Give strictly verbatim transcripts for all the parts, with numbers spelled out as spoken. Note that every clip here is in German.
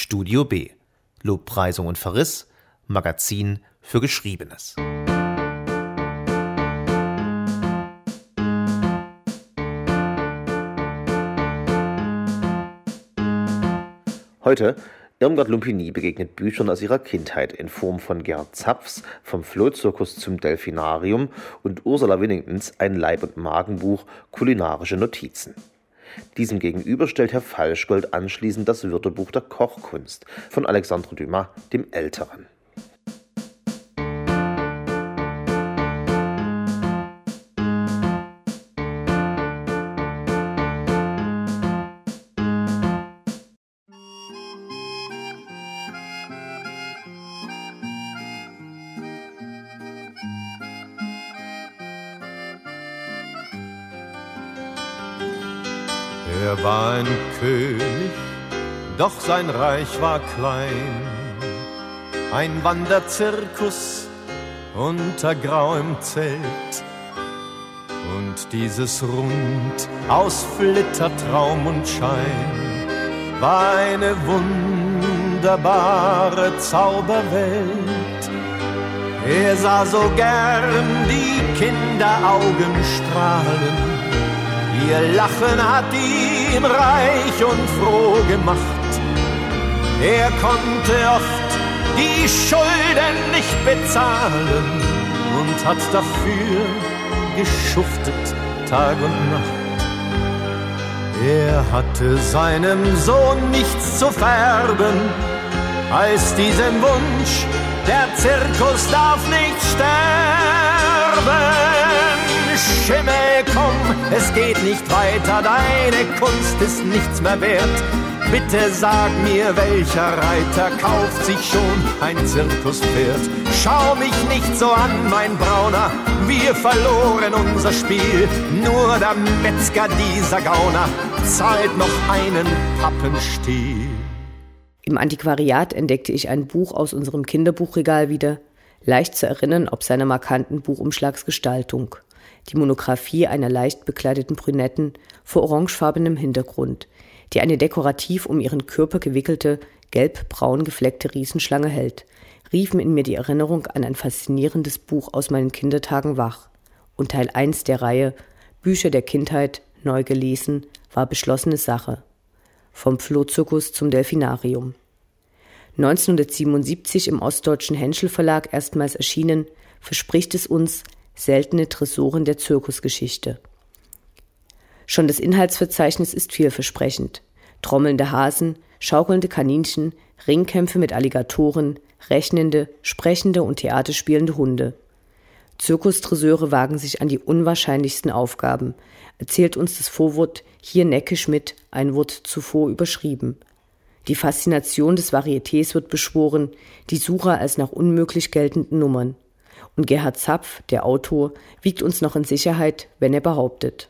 Studio B. Lobpreisung und Verriss, Magazin für Geschriebenes. Heute Irmgard Lumpini begegnet Büchern aus ihrer Kindheit in Form von Gerhard Zapfs Vom Flohzirkus zum Delfinarium und Ursula Winningtons Ein Leib- und Magenbuch Kulinarische Notizen. Diesem gegenüber stellt Herr Falschgold anschließend das Wörterbuch der Kochkunst von Alexandre Dumas dem Älteren. Er war ein König, doch sein Reich war klein. Ein Wanderzirkus unter grauem Zelt. Und dieses Rund aus Flitter, Traum und Schein war eine wunderbare Zauberwelt. Er sah so gern die Kinderaugen strahlen. Ihr Lachen hat ihn reich und froh gemacht. Er konnte oft die Schulden nicht bezahlen und hat dafür geschuftet Tag und Nacht. Er hatte seinem Sohn nichts zu färben, als diesem Wunsch, der Zirkus darf nicht sterben. Schimmel, komm, es geht nicht weiter, deine Kunst ist nichts mehr wert. Bitte sag mir, welcher Reiter kauft sich schon ein Zirkuspferd? Schau mich nicht so an, mein Brauner, wir verloren unser Spiel. Nur der Metzger, dieser Gauner, zahlt noch einen Pappenstiel. Im Antiquariat entdeckte ich ein Buch aus unserem Kinderbuchregal wieder, leicht zu erinnern ob seiner markanten Buchumschlagsgestaltung. Die Monographie einer leicht bekleideten Brünetten vor orangefarbenem Hintergrund, die eine dekorativ um ihren Körper gewickelte, gelb-braun gefleckte Riesenschlange hält, riefen in mir die Erinnerung an ein faszinierendes Buch aus meinen Kindertagen wach. Und Teil eins der Reihe Bücher der Kindheit, neu gelesen, war beschlossene Sache. Vom Flohzirkus zum Delfinarium. neunzehnhundertsiebenundsiebzig im Ostdeutschen Henschel Verlag erstmals erschienen, verspricht es uns seltene Tresoren der Zirkusgeschichte. Schon das Inhaltsverzeichnis ist vielversprechend. Trommelnde Hasen, schaukelnde Kaninchen, Ringkämpfe mit Alligatoren, rechnende, sprechende und theaterspielende Hunde. Zirkustreseure wagen sich an die unwahrscheinlichsten Aufgaben, erzählt uns das Vorwort hier neckisch mit, ein Wort zuvor überschrieben. Die Faszination des Varietés wird beschworen, die Suche als nach unmöglich geltenden Nummern. Und Gerhard Zapf, der Autor, wiegt uns noch in Sicherheit, wenn er behauptet.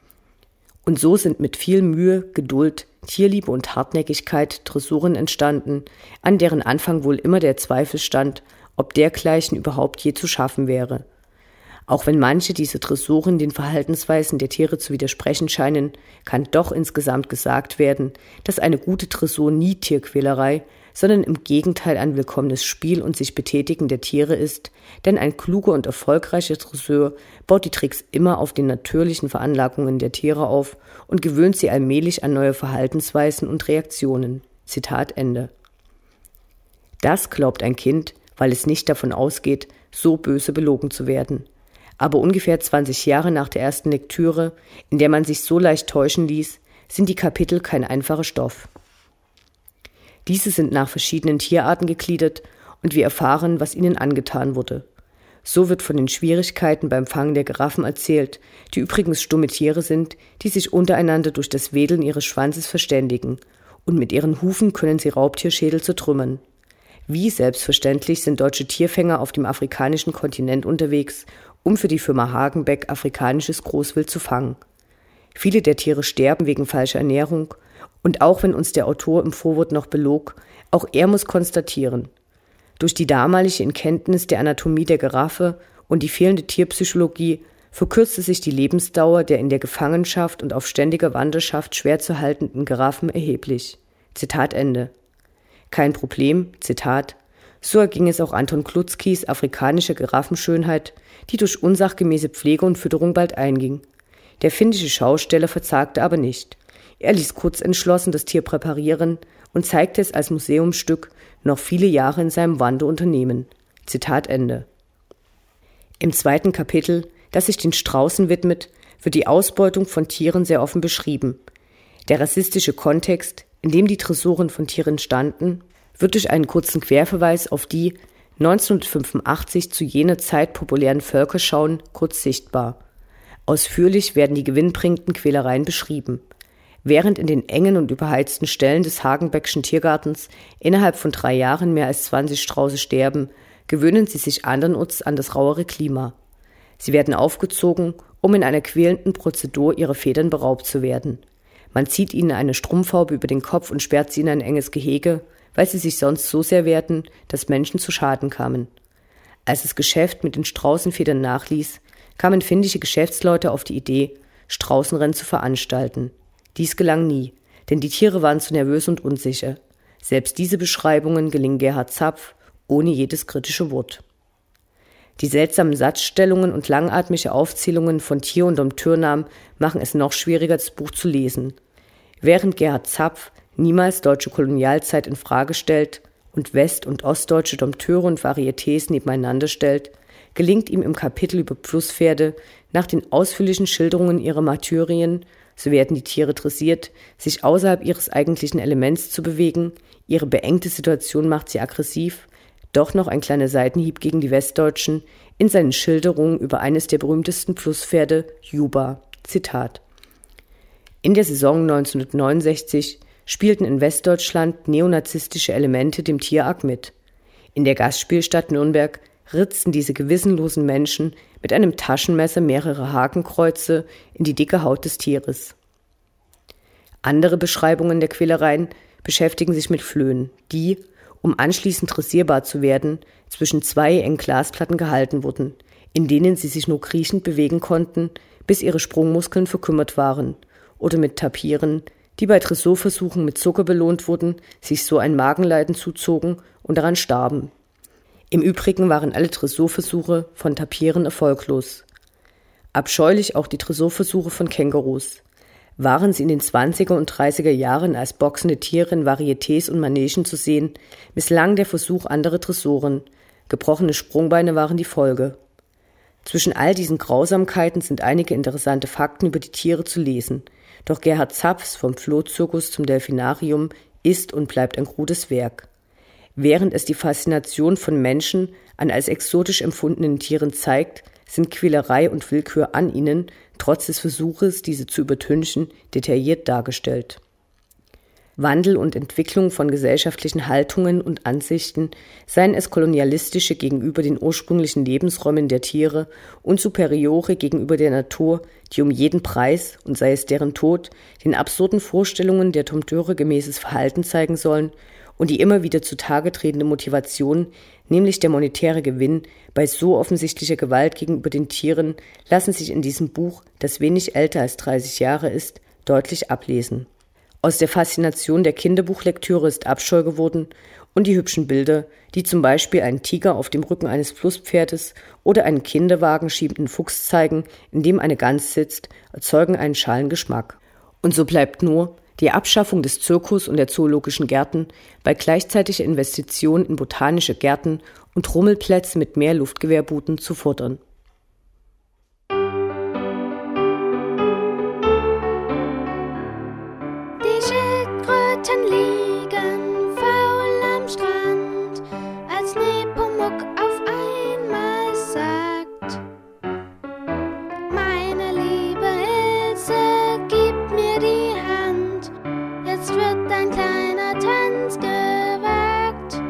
Und so sind mit viel Mühe, Geduld, Tierliebe und Hartnäckigkeit Tresoren entstanden, an deren Anfang wohl immer der Zweifel stand, ob dergleichen überhaupt je zu schaffen wäre. Auch wenn manche diese Tresoren den Verhaltensweisen der Tiere zu widersprechen scheinen, kann doch insgesamt gesagt werden, dass eine gute Tresor nie Tierquälerei, sondern im Gegenteil ein willkommenes Spiel und sich Betätigen der Tiere ist, denn ein kluger und erfolgreicher Dresseur baut die Tricks immer auf den natürlichen Veranlagungen der Tiere auf und gewöhnt sie allmählich an neue Verhaltensweisen und Reaktionen. Zitat Ende. Das glaubt ein Kind, weil es nicht davon ausgeht, so böse belogen zu werden. Aber ungefähr zwanzig Jahre nach der ersten Lektüre, in der man sich so leicht täuschen ließ, sind die Kapitel kein einfacher Stoff. Diese sind nach verschiedenen Tierarten gegliedert und wir erfahren, was ihnen angetan wurde. So wird von den Schwierigkeiten beim Fangen der Giraffen erzählt, die übrigens stumme Tiere sind, die sich untereinander durch das Wedeln ihres Schwanzes verständigen, und mit ihren Hufen können sie Raubtierschädel zertrümmern. Wie selbstverständlich sind deutsche Tierfänger auf dem afrikanischen Kontinent unterwegs, um für die Firma Hagenbeck afrikanisches Großwild zu fangen. Viele der Tiere sterben wegen falscher Ernährung, und auch wenn uns der Autor im Vorwort noch belog, auch er muss konstatieren: Durch die damalige Kenntnis der Anatomie der Giraffe und die fehlende Tierpsychologie verkürzte sich die Lebensdauer der in der Gefangenschaft und auf ständiger Wanderschaft schwer zu haltenden Giraffen erheblich. Zitat Ende. Kein Problem, Zitat, so erging es auch Anton Klutzkis afrikanischer Giraffenschönheit, die durch unsachgemäße Pflege und Fütterung bald einging. Der finnische Schausteller verzagte aber nicht. Er ließ kurz entschlossen das Tier präparieren und zeigte es als Museumsstück noch viele Jahre in seinem Wanderunternehmen. Zitat Ende. Im zweiten Kapitel, das sich den Straußen widmet, wird die Ausbeutung von Tieren sehr offen beschrieben. Der rassistische Kontext, in dem die Tresoren von Tieren standen, wird durch einen kurzen Querverweis auf die neunzehnhundertfünfundachtzig zu jener Zeit populären Völkerschauen kurz sichtbar. Ausführlich werden die gewinnbringenden Quälereien beschrieben. Während in den engen und überheizten Ställen des Hagenbeckschen Tiergartens innerhalb von drei Jahren mehr als zwanzig Strauße sterben, gewöhnen sie sich andernorts an das rauere Klima. Sie werden aufgezogen, um in einer quälenden Prozedur ihrer Federn beraubt zu werden. Man zieht ihnen eine Strumpfhaube über den Kopf und sperrt sie in ein enges Gehege, weil sie sich sonst so sehr wehrten, dass Menschen zu Schaden kamen. Als das Geschäft mit den Straußenfedern nachließ, kamen finnische Geschäftsleute auf die Idee, Straußenrennen zu veranstalten. Dies gelang nie, denn die Tiere waren zu nervös und unsicher. Selbst diese Beschreibungen gelingen Gerhard Zapf ohne jedes kritische Wort. Die seltsamen Satzstellungen und langatmige Aufzählungen von Tier- und Dompteurnamen machen es noch schwieriger, das Buch zu lesen. Während Gerhard Zapf niemals deutsche Kolonialzeit in Frage stellt und west- und ostdeutsche Dompteure und Varietés nebeneinander stellt, gelingt ihm im Kapitel über Flusspferde nach den ausführlichen Schilderungen ihrer Martyrien, so werden die Tiere dressiert, sich außerhalb ihres eigentlichen Elements zu bewegen, ihre beengte Situation macht sie aggressiv, doch noch ein kleiner Seitenhieb gegen die Westdeutschen in seinen Schilderungen über eines der berühmtesten Flusspferde, Juba. Zitat: In der Saison neunzehnhundertneunundsechzig spielten in Westdeutschland neonazistische Elemente dem Tier arg mit. In der Gastspielstadt Nürnberg ritzten diese gewissenlosen Menschen mit einem Taschenmesser mehrere Hakenkreuze in die dicke Haut des Tieres. Andere Beschreibungen der Quälereien beschäftigen sich mit Flöhen, die, um anschließend dressierbar zu werden, zwischen zwei engen Glasplatten gehalten wurden, in denen sie sich nur kriechend bewegen konnten, bis ihre Sprungmuskeln verkümmert waren, oder mit Tapiren, die bei Dressurversuchen mit Zucker belohnt wurden, sich so ein Magenleiden zuzogen und daran starben. Im Übrigen waren alle Dressurversuche von Tapiren erfolglos. Abscheulich auch die Dressurversuche von Kängurus. Waren sie in den zwanziger und dreißiger Jahren als boxende Tiere in Varietés und Manegen zu sehen, misslang der Versuch anderer Dressuren. Gebrochene Sprungbeine waren die Folge. Zwischen all diesen Grausamkeiten sind einige interessante Fakten über die Tiere zu lesen. Doch Gerhard Zapfs vom Flohzirkus zum Delfinarium ist und bleibt ein krudes Werk. Während es die Faszination von Menschen an als exotisch empfundenen Tieren zeigt, sind Quälerei und Willkür an ihnen, trotz des Versuches, diese zu übertünchen, detailliert dargestellt. Wandel und Entwicklung von gesellschaftlichen Haltungen und Ansichten, seien es kolonialistische gegenüber den ursprünglichen Lebensräumen der Tiere und superiore gegenüber der Natur, die um jeden Preis, und sei es deren Tod, den absurden Vorstellungen der Dompteure gemäßes Verhalten zeigen sollen, und die immer wieder zutage tretende Motivation, nämlich der monetäre Gewinn, bei so offensichtlicher Gewalt gegenüber den Tieren, lassen sich in diesem Buch, das wenig älter als dreißig Jahre ist, deutlich ablesen. Aus der Faszination der Kinderbuchlektüre ist Abscheu geworden und die hübschen Bilder, die zum Beispiel einen Tiger auf dem Rücken eines Flusspferdes oder einen Kinderwagen schiebenden Fuchs zeigen, in dem eine Gans sitzt, erzeugen einen schalen Geschmack. Und so bleibt nur die Abschaffung des Zirkus und der zoologischen Gärten bei gleichzeitiger Investition in botanische Gärten und Rummelplätze mit mehr Luftgewehrbooten zu fordern. Die Schildkröten liegen faul am Strand, als Nepomuk auf einmal sagt: Meine liebe Ilse, gib mir die Hand, jetzt wird ein kleiner Tanz gewagt.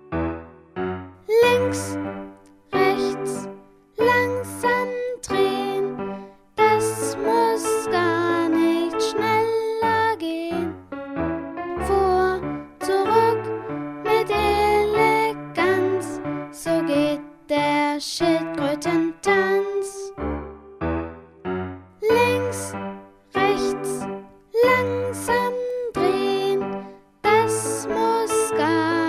Links, rechts, langsam drehen, das muss gar nicht schneller gehen. Vor, zurück mit Eleganz, so geht der Schildkrötentanz. Links, rechts, langsam drehen, das muss gar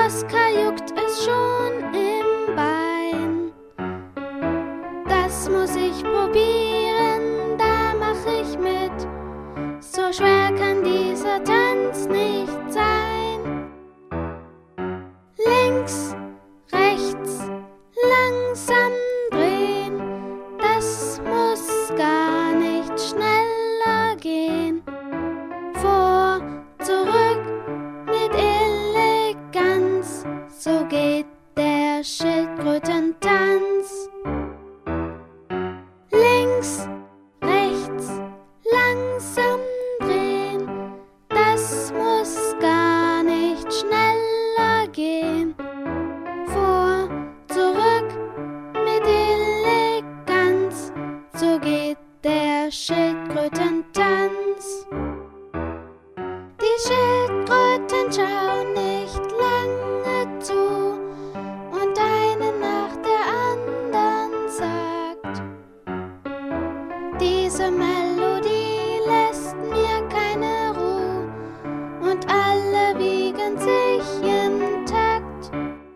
Oskar juckt es schon im Bein. Das muss ich probieren, da mach ich mit. So schwer kann dieser Tanz nicht sein. Links, rechts, langsam drehen, das muss gar nicht schneller gehen. Vor, zurück, mit Eleganz, so geht der Schildkrötentanz. Links, rechts, langsam drehen, das muss gar nicht schneller gehen. Vor, zurück, mit Eleganz, so geht der Schildkrötentanz. Die Schildkröten schauen nicht lange zu und eine nach der anderen sagt: Diese Melodie lässt mir keine Ruhe und alle wiegen sich im Takt.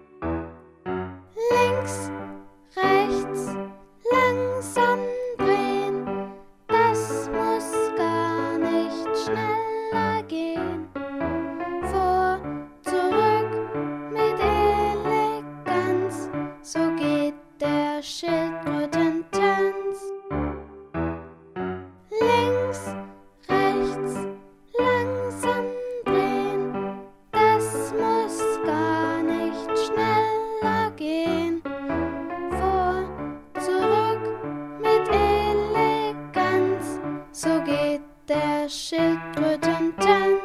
Links, rechts, langsam drehen, das muss gar nicht schneller gehen. Vor, zurück, mit Eleganz, so geht der Schildkrötentanz. Links, rechts, langsam drehen, das muss gar nicht schneller gehen. Vor, zurück, mit Eleganz, so geht der Schildkrötentanz.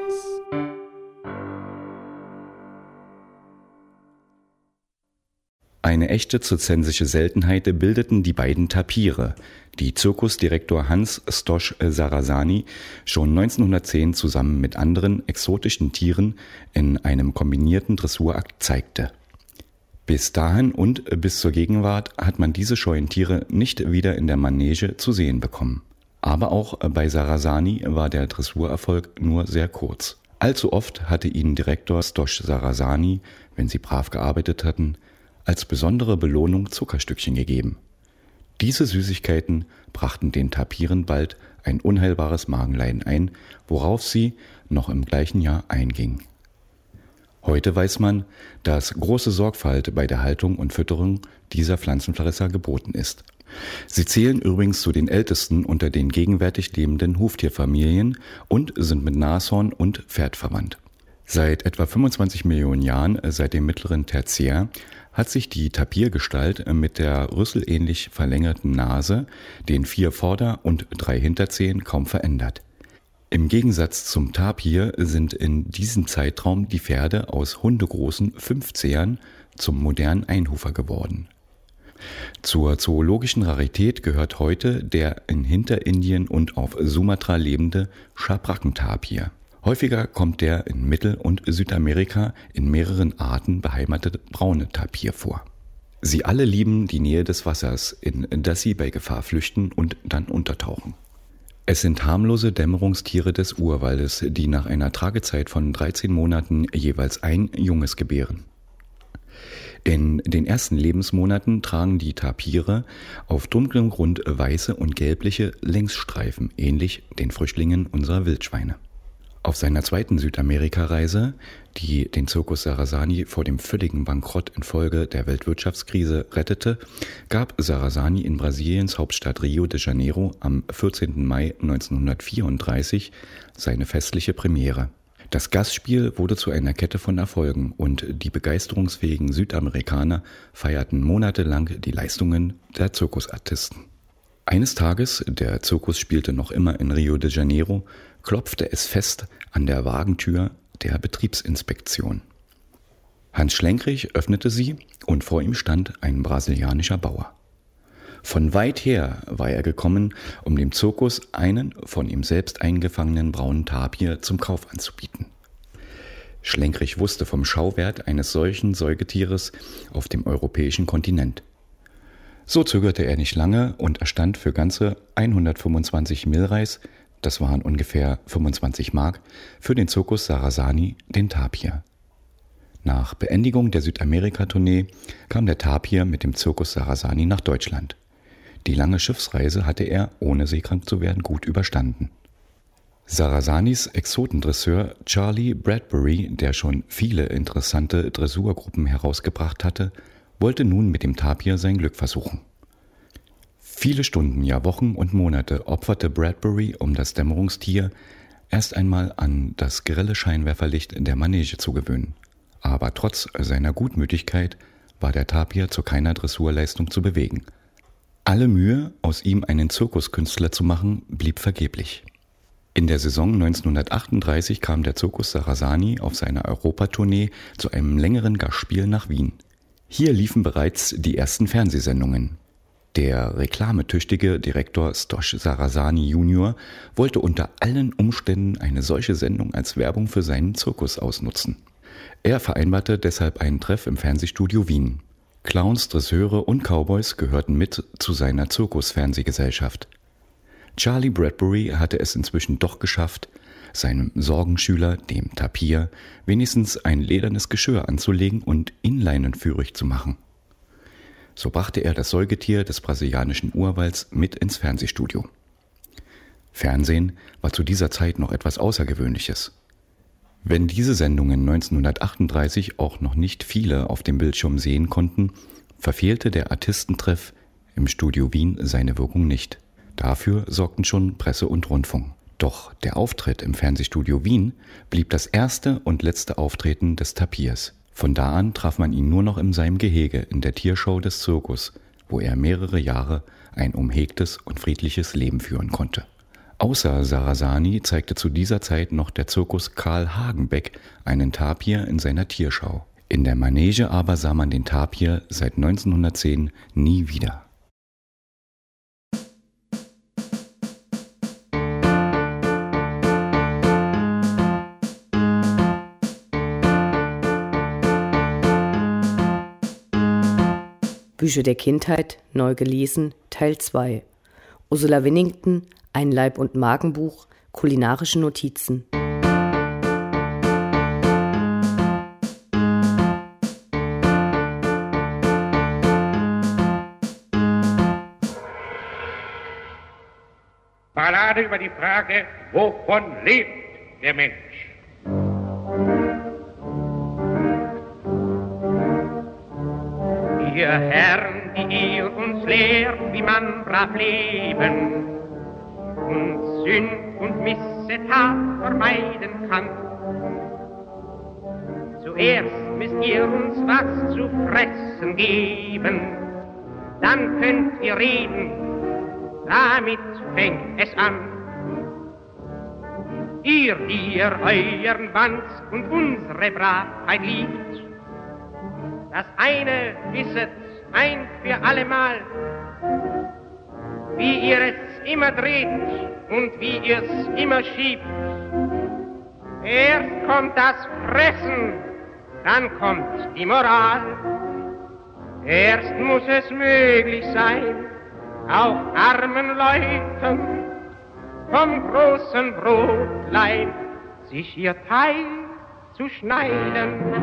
Eine echte zirzensische Seltenheit bildeten die beiden Tapire, die Zirkusdirektor Hans Stosch Sarasani schon neunzehnhundertzehn zusammen mit anderen exotischen Tieren in einem kombinierten Dressurakt zeigte. Bis dahin und bis zur Gegenwart hat man diese scheuen Tiere nicht wieder in der Manege zu sehen bekommen. Aber auch bei Sarasani war der Dressurerfolg nur sehr kurz. Allzu oft hatte ihnen Direktor Stosch Sarasani, wenn sie brav gearbeitet hatten, als besondere Belohnung Zuckerstückchen gegeben. Diese Süßigkeiten brachten den Tapiren bald ein unheilbares Magenleiden ein, worauf sie noch im gleichen Jahr eingingen. Heute weiß man, dass große Sorgfalt bei der Haltung und Fütterung dieser Pflanzenfresser geboten ist. Sie zählen übrigens zu den ältesten unter den gegenwärtig lebenden Huftierfamilien und sind mit Nashorn und Pferd verwandt. Seit etwa fünfundzwanzig Millionen Jahren, seit dem mittleren Tertiär, hat sich die Tapirgestalt mit der rüsselähnlich verlängerten Nase, den vier Vorder- und drei Hinterzehen kaum verändert. Im Gegensatz zum Tapir sind in diesem Zeitraum die Pferde aus hundegroßen Fünfzehern zum modernen Einhufer geworden. Zur zoologischen Rarität gehört heute der in Hinterindien und auf Sumatra lebende Schabrackentapir. Häufiger kommt der in Mittel- und Südamerika in mehreren Arten beheimatete braune Tapir vor. Sie alle lieben die Nähe des Wassers, in das sie bei Gefahr flüchten und dann untertauchen. Es sind harmlose Dämmerungstiere des Urwaldes, die nach einer Tragezeit von dreizehn Monaten jeweils ein Junges gebären. In den ersten Lebensmonaten tragen die Tapire auf dunklem Grund weiße und gelbliche Längsstreifen, ähnlich den Frischlingen unserer Wildschweine. Auf seiner zweiten Südamerika-Reise, die den Zirkus Sarasani vor dem völligen Bankrott infolge der Weltwirtschaftskrise rettete, gab Sarasani in Brasiliens Hauptstadt Rio de Janeiro am vierzehnten Mai neunzehnhundertvierunddreißig seine festliche Premiere. Das Gastspiel wurde zu einer Kette von Erfolgen und die begeisterungsfähigen Südamerikaner feierten monatelang die Leistungen der Zirkusartisten. Eines Tages, der Zirkus spielte noch immer in Rio de Janeiro, klopfte es fest an der Wagentür der Betriebsinspektion. Hans Schlenkrich öffnete sie und vor ihm stand ein brasilianischer Bauer. Von weit her war er gekommen, um dem Zirkus einen von ihm selbst eingefangenen braunen Tapir zum Kauf anzubieten. Schlenkrich wusste vom Schauwert eines solchen Säugetieres auf dem europäischen Kontinent. So zögerte er nicht lange und erstand für ganze hundertfünfundzwanzig Milreis, das waren ungefähr fünfundzwanzig Mark, für den Zirkus Sarasani den Tapir. Nach Beendigung der Südamerika-Tournee kam der Tapir mit dem Zirkus Sarasani nach Deutschland. Die lange Schiffsreise hatte er, ohne seekrank zu werden, gut überstanden. Sarasanis Exotendresseur Charlie Bradbury, der schon viele interessante Dressurgruppen herausgebracht hatte, wollte nun mit dem Tapir sein Glück versuchen. Viele Stunden, ja Wochen und Monate opferte Bradbury, um das Dämmerungstier erst einmal an das grelle Scheinwerferlicht der Manege zu gewöhnen. Aber trotz seiner Gutmütigkeit war der Tapir zu keiner Dressurleistung zu bewegen. Alle Mühe, aus ihm einen Zirkuskünstler zu machen, blieb vergeblich. In der Saison neunzehnhundertachtunddreißig kam der Zirkus Sarasani auf seiner Europatournee zu einem längeren Gastspiel nach Wien. Hier liefen bereits die ersten Fernsehsendungen. Der reklametüchtige Direktor Stosch Sarasani Junior wollte unter allen Umständen eine solche Sendung als Werbung für seinen Zirkus ausnutzen. Er vereinbarte deshalb einen Treff im Fernsehstudio Wien. Clowns, Dresseure und Cowboys gehörten mit zu seiner Zirkus-Fernsehgesellschaft. Charlie Bradbury hatte es inzwischen doch geschafft, seinem Sorgenschüler, dem Tapir, wenigstens ein ledernes Geschirr anzulegen und ihn leinenführig zu machen. So brachte er das Säugetier des brasilianischen Urwalds mit ins Fernsehstudio. Fernsehen war zu dieser Zeit noch etwas Außergewöhnliches. Wenn diese Sendungen neunzehnhundertachtunddreißig auch noch nicht viele auf dem Bildschirm sehen konnten, verfehlte der Artistentreff im Studio Wien seine Wirkung nicht. Dafür sorgten schon Presse und Rundfunk. Doch der Auftritt im Fernsehstudio Wien blieb das erste und letzte Auftreten des Tapirs. Von da an traf man ihn nur noch in seinem Gehege in der Tiershow des Zirkus, wo er mehrere Jahre ein umhegtes und friedliches Leben führen konnte. Außer Sarasani zeigte zu dieser Zeit noch der Zirkus Karl Hagenbeck einen Tapir in seiner Tierschau. In der Manege aber sah man den Tapir seit neunzehnhundertzehn nie wieder. Bücher der Kindheit, neu gelesen, Teil zwei. Ursula Winnington, ein Leib- und Magenbuch, kulinarische Notizen. Ballade über die Frage, wovon lebt der Mensch? Ihr Herren, die ihr uns lehrt, wie man brav leben und Sünd und Missetat vermeiden kann. Zuerst müsst ihr uns was zu fressen geben, dann könnt ihr reden, damit fängt es an. Ihr, die ihr euren Wanst und unsere Bravheit liebt, das eine wisset ein für allemal, wie ihr es immer dreht und wie ihr es immer schiebt. Erst kommt das Fressen, dann kommt die Moral. Erst muss es möglich sein, auch armen Leuten vom großen Brotlein sich ihr Teil zu schneiden.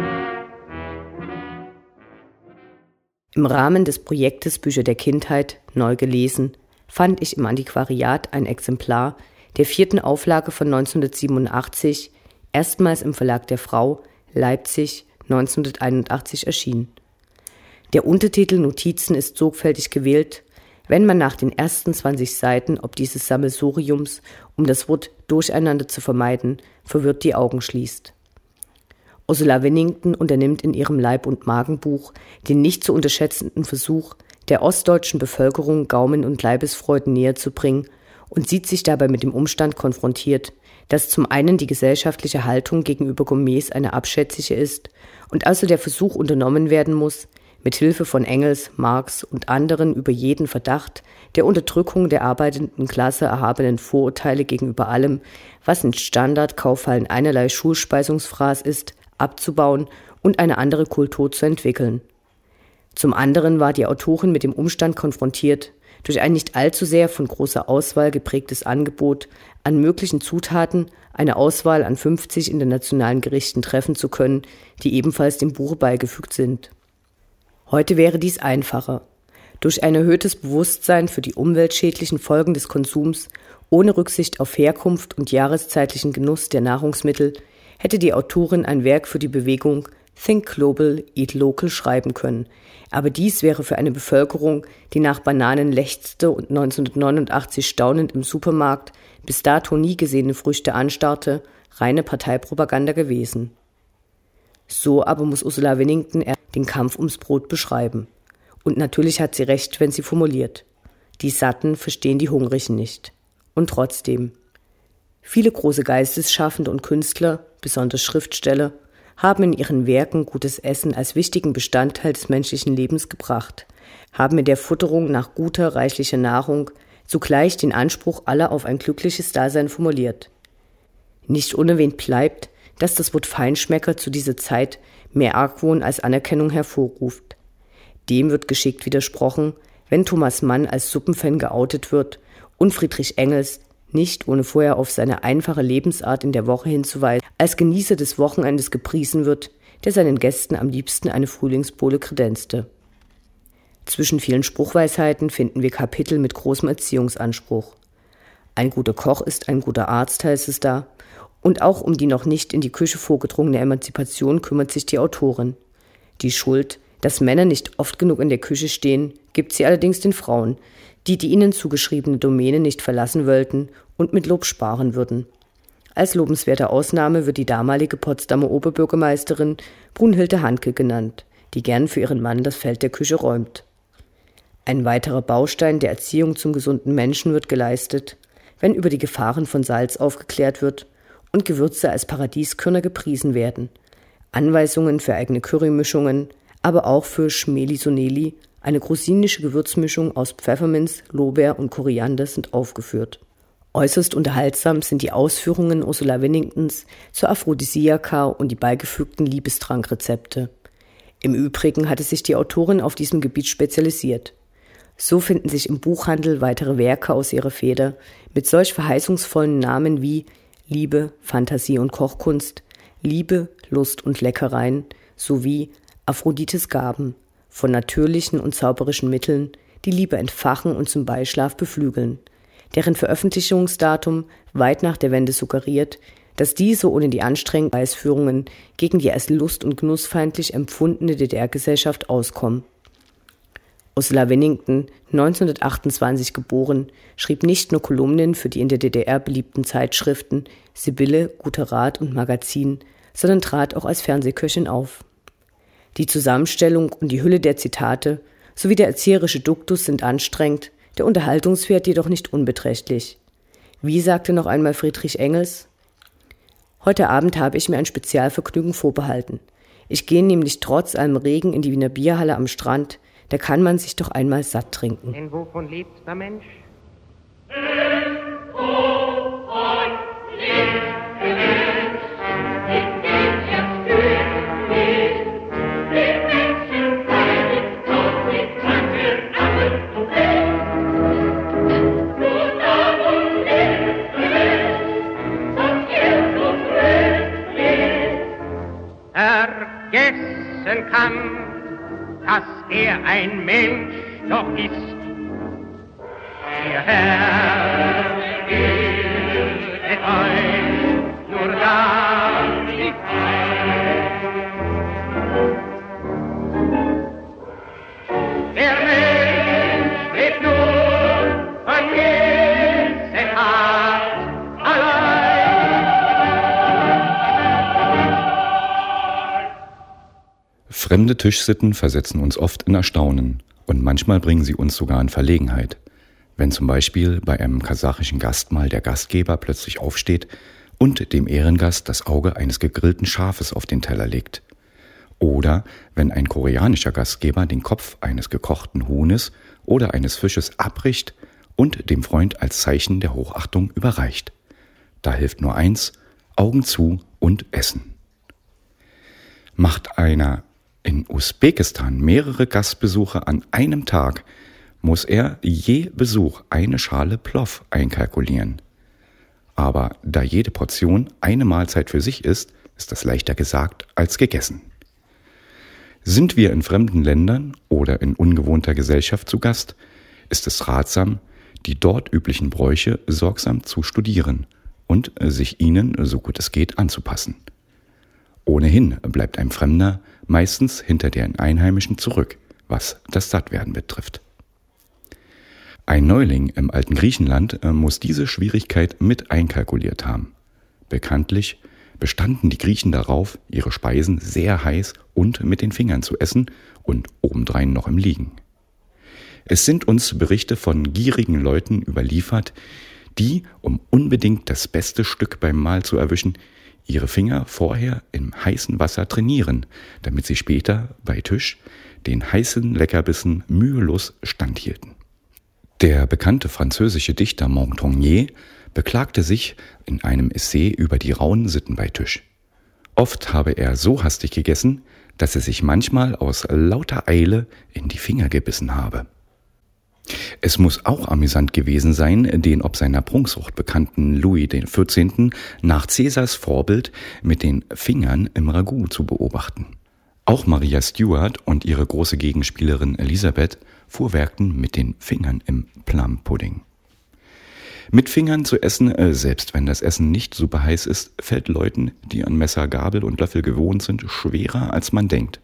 Im Rahmen des Projektes Bücher der Kindheit, neu gelesen, fand ich im Antiquariat ein Exemplar der vierten Auflage von neunzehnhundertsiebenundachtzig, erstmals im Verlag der Frau, Leipzig, neunzehnhunderteinundachtzig erschienen. Der Untertitel Notizen ist sorgfältig gewählt, wenn man nach den ersten zwanzig Seiten ob dieses Sammelsuriums, um das Wort Durcheinander zu vermeiden, verwirrt die Augen schließt. Ursula Winnington unternimmt in ihrem Leib- und Magenbuch den nicht zu unterschätzenden Versuch, der ostdeutschen Bevölkerung Gaumen- und Leibesfreuden näher zu bringen und sieht sich dabei mit dem Umstand konfrontiert, dass zum einen die gesellschaftliche Haltung gegenüber Gourmets eine abschätzige ist und also der Versuch unternommen werden muss, mit Hilfe von Engels, Marx und anderen über jeden Verdacht der Unterdrückung der arbeitenden Klasse erhabenen Vorurteile gegenüber allem, was in Standardkaufhallen einerlei Schulspeisungsfraß ist, abzubauen und eine andere Kultur zu entwickeln. Zum anderen war die Autorin mit dem Umstand konfrontiert, Durch ein nicht allzu sehr von großer Auswahl geprägtes Angebot an möglichen Zutaten eine Auswahl an fünfzig internationalen Gerichten treffen zu können, die ebenfalls dem Buche beigefügt sind. Heute wäre dies einfacher. Durch ein erhöhtes Bewusstsein für die umweltschädlichen Folgen des Konsums, ohne Rücksicht auf Herkunft und jahreszeitlichen Genuss der Nahrungsmittel, hätte die Autorin ein Werk für die Bewegung Think Global, Eat Local schreiben können. Aber dies wäre für eine Bevölkerung, die nach Bananen lechzte und neunzehnhundertneunundachtzig staunend im Supermarkt bis dato nie gesehene Früchte anstarrte, reine Parteipropaganda gewesen. So aber muss Ursula Winnington den Kampf ums Brot beschreiben. Und natürlich hat sie recht, wenn sie formuliert: Die Satten verstehen die Hungrigen nicht. Und trotzdem. Viele große Geistesschaffende und Künstler, besonders Schriftsteller, haben in ihren Werken gutes Essen als wichtigen Bestandteil des menschlichen Lebens gebracht, haben mit der Futterung nach guter, reichlicher Nahrung zugleich den Anspruch aller auf ein glückliches Dasein formuliert. Nicht unerwähnt bleibt, dass das Wort Feinschmecker zu dieser Zeit mehr Argwohn als Anerkennung hervorruft. Dem wird geschickt widersprochen, wenn Thomas Mann als Suppenfan geoutet wird und Friedrich Engels, nicht ohne vorher auf seine einfache Lebensart in der Woche hinzuweisen, als Genießer des Wochenendes gepriesen wird, der seinen Gästen am liebsten eine Frühlingsbowle kredenzte. Zwischen vielen Spruchweisheiten finden wir Kapitel mit großem Erziehungsanspruch. Ein guter Koch ist ein guter Arzt, heißt es da, und auch um die noch nicht in die Küche vorgedrungene Emanzipation kümmert sich die Autorin. Die Schuld, dass Männer nicht oft genug in der Küche stehen, gibt sie allerdings den Frauen, die die ihnen zugeschriebene Domäne nicht verlassen wollten und mit Lob sparen würden. Als lobenswerte Ausnahme wird die damalige Potsdamer Oberbürgermeisterin Brunhilde Handke genannt, die gern für ihren Mann das Feld der Küche räumt. Ein weiterer Baustein der Erziehung zum gesunden Menschen wird geleistet, wenn über die Gefahren von Salz aufgeklärt wird und Gewürze als Paradieskörner gepriesen werden. Anweisungen für eigene Currymischungen, aber auch für Schmeli-Soneli, eine grusinische Gewürzmischung aus Pfefferminz, Lorbeer und Koriander, sind aufgeführt. Äußerst unterhaltsam sind die Ausführungen Ursula Winningtons zur Aphrodisiaka und die beigefügten Liebestrankrezepte. Im Übrigen hatte sich die Autorin auf diesem Gebiet spezialisiert. So finden sich im Buchhandel weitere Werke aus ihrer Feder mit solch verheißungsvollen Namen wie Liebe, Fantasie und Kochkunst, Liebe, Lust und Leckereien sowie Aphrodites Gaben, von natürlichen und zauberischen Mitteln, die Liebe entfachen und zum Beischlaf beflügeln, deren Veröffentlichungsdatum weit nach der Wende suggeriert, dass diese ohne die anstrengenden Preisführungen gegen die als lust- und genussfeindlich empfundene D D R-Gesellschaft auskommen. Ursula Winnington, neunzehnhundertachtundzwanzig geboren, schrieb nicht nur Kolumnen für die in der D D R beliebten Zeitschriften Sibylle, Guter Rat und Magazin, sondern trat auch als Fernsehköchin auf. Die Zusammenstellung und die Hülle der Zitate sowie der erzieherische Duktus sind anstrengend, der Unterhaltungswert jedoch nicht unbeträchtlich. Wie sagte noch einmal Friedrich Engels: Heute Abend habe ich mir ein Spezialvergnügen vorbehalten. Ich gehe nämlich trotz allem Regen in die Wiener Bierhalle am Strand, da kann man sich doch einmal satt trinken. Denn wovon lebt der Mensch? Vergessen kann, dass er ein Mensch doch ist. Ihr Herr bildet euch nur gar nicht ein. Der Mensch lebt nur von Gesetzt allein. Fremde Tischsitten versetzen uns oft in Erstaunen und manchmal bringen sie uns sogar in Verlegenheit. Wenn zum Beispiel bei einem kasachischen Gastmahl der Gastgeber plötzlich aufsteht und dem Ehrengast das Auge eines gegrillten Schafes auf den Teller legt. Oder wenn ein koreanischer Gastgeber den Kopf eines gekochten Huhnes oder eines Fisches abbricht und dem Freund als Zeichen der Hochachtung überreicht. Da hilft nur eins: Augen zu und essen. Macht einer in Usbekistan mehrere Gastbesuche an einem Tag, muss er je Besuch eine Schale Ploff einkalkulieren. Aber da jede Portion eine Mahlzeit für sich ist, ist das leichter gesagt als gegessen. Sind wir in fremden Ländern oder in ungewohnter Gesellschaft zu Gast, ist es ratsam, die dort üblichen Bräuche sorgsam zu studieren und sich ihnen, so gut es geht, anzupassen. Ohnehin bleibt ein Fremder meistens hinter den Einheimischen zurück, was das Sattwerden betrifft. Ein Neuling im alten Griechenland muss diese Schwierigkeit mit einkalkuliert haben. Bekanntlich bestanden die Griechen darauf, ihre Speisen sehr heiß und mit den Fingern zu essen und obendrein noch im Liegen. Es sind uns Berichte von gierigen Leuten überliefert, die, um unbedingt das beste Stück beim Mahl zu erwischen, ihre Finger vorher im heißen Wasser trainieren, damit sie später bei Tisch den heißen Leckerbissen mühelos standhielten. Der bekannte französische Dichter Montagnier beklagte sich in einem Essay über die rauen Sitten bei Tisch. Oft habe er so hastig gegessen, dass er sich manchmal aus lauter Eile in die Finger gebissen habe. Es muss auch amüsant gewesen sein, den ob seiner Prunksucht bekannten Louis den vierzehnten nach Cäsars Vorbild mit den Fingern im Ragout zu beobachten. Auch Maria Stuart und ihre große Gegenspielerin Elisabeth fuhrwerkten mit den Fingern im Plum-Pudding. Mit Fingern zu essen, selbst wenn das Essen nicht super heiß ist, fällt Leuten, die an Messer, Gabel und Löffel gewohnt sind, schwerer als man denkt.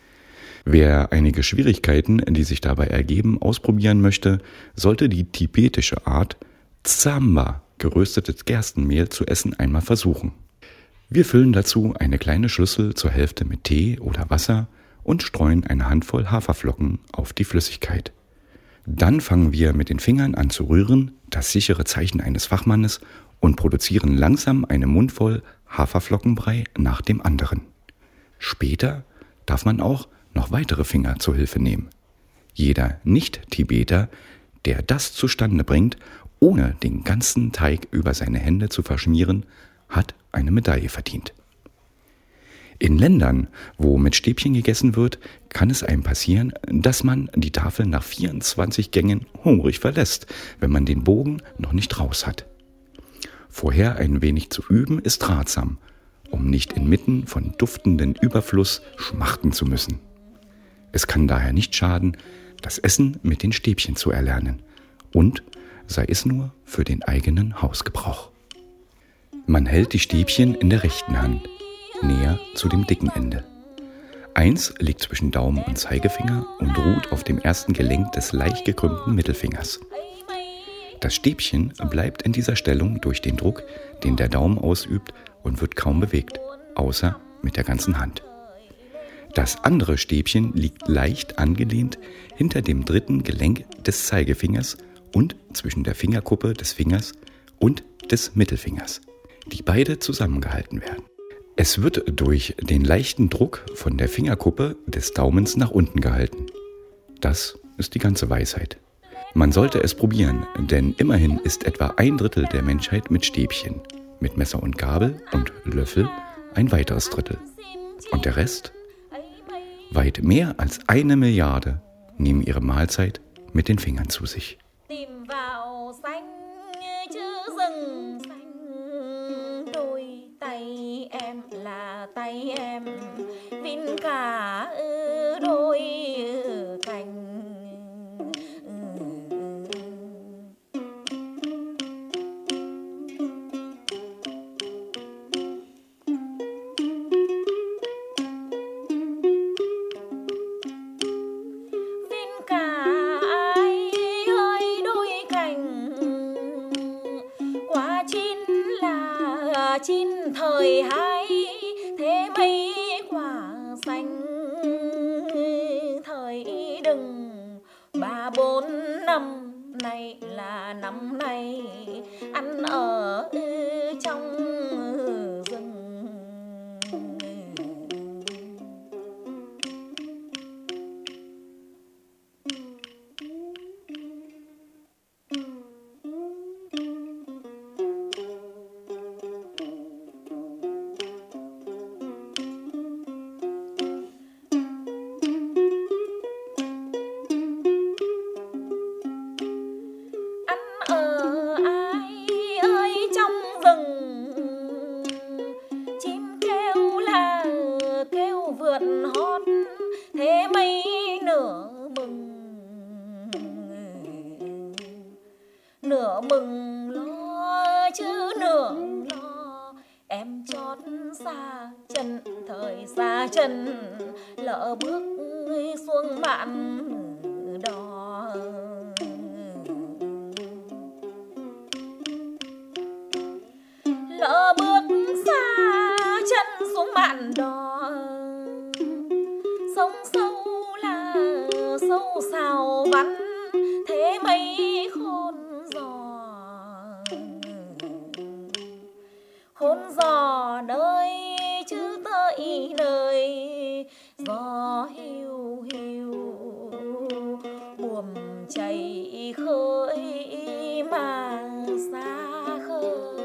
Wer einige Schwierigkeiten, die sich dabei ergeben, ausprobieren möchte, sollte die tibetische Art Tsamba, geröstetes Gerstenmehl, zu essen einmal versuchen. Wir füllen dazu eine kleine Schüssel zur Hälfte mit Tee oder Wasser und streuen eine Handvoll Haferflocken auf die Flüssigkeit. Dann fangen wir mit den Fingern an zu rühren, das sichere Zeichen eines Fachmannes, und produzieren langsam einen Mundvoll Haferflockenbrei nach dem anderen. Später darf man auch noch weitere Finger zur Hilfe nehmen. Jeder Nicht-Tibeter, der das zustande bringt, ohne den ganzen Teig über seine Hände zu verschmieren, hat eine Medaille verdient. In Ländern, wo mit Stäbchen gegessen wird, kann es einem passieren, dass man die Tafel nach vierundzwanzig Gängen hungrig verlässt, wenn man den Bogen noch nicht raus hat. Vorher ein wenig zu üben ist ratsam, um nicht inmitten von duftenden Überfluss schmachten zu müssen. Es kann daher nicht schaden, das Essen mit den Stäbchen zu erlernen, und sei es nur für den eigenen Hausgebrauch. Man hält die Stäbchen in der rechten Hand, näher zu dem dicken Ende. Eins liegt zwischen Daumen und Zeigefinger und ruht auf dem ersten Gelenk des leicht gekrümmten Mittelfingers. Das Stäbchen bleibt in dieser Stellung durch den Druck, den der Daumen ausübt, und wird kaum bewegt, außer mit der ganzen Hand. Das andere Stäbchen liegt leicht angelehnt hinter dem dritten Gelenk des Zeigefingers und zwischen der Fingerkuppe des Fingers und des Mittelfingers, die beide zusammengehalten werden. Es wird durch den leichten Druck von der Fingerkuppe des Daumens nach unten gehalten. Das ist die ganze Weisheit. Man sollte es probieren, denn immerhin ist etwa ein Drittel der Menschheit mit Stäbchen, mit Messer und Gabel und Löffel ein weiteres Drittel. Und der Rest? Weit mehr als eine Milliarde nehmen ihre Mahlzeit mit den Fingern zu sich. Chín thời hái thế mấy quả xanh, thời đừng ba bốn năm nay là năm nay ăn ở trong rừng. chân hót thế mấy nửa mừng nửa mừng lo chứ nửa lo em chót xa chân thời xa chân lỡ bước xuống mạn đò lỡ bước xa chân xuống mạn đò sông sâu là sâu xào vắn thế mấy khôn giò khôn giò nơi chứ tới nơi gió hiu hiu buồm chảy khơi mà xa khơi.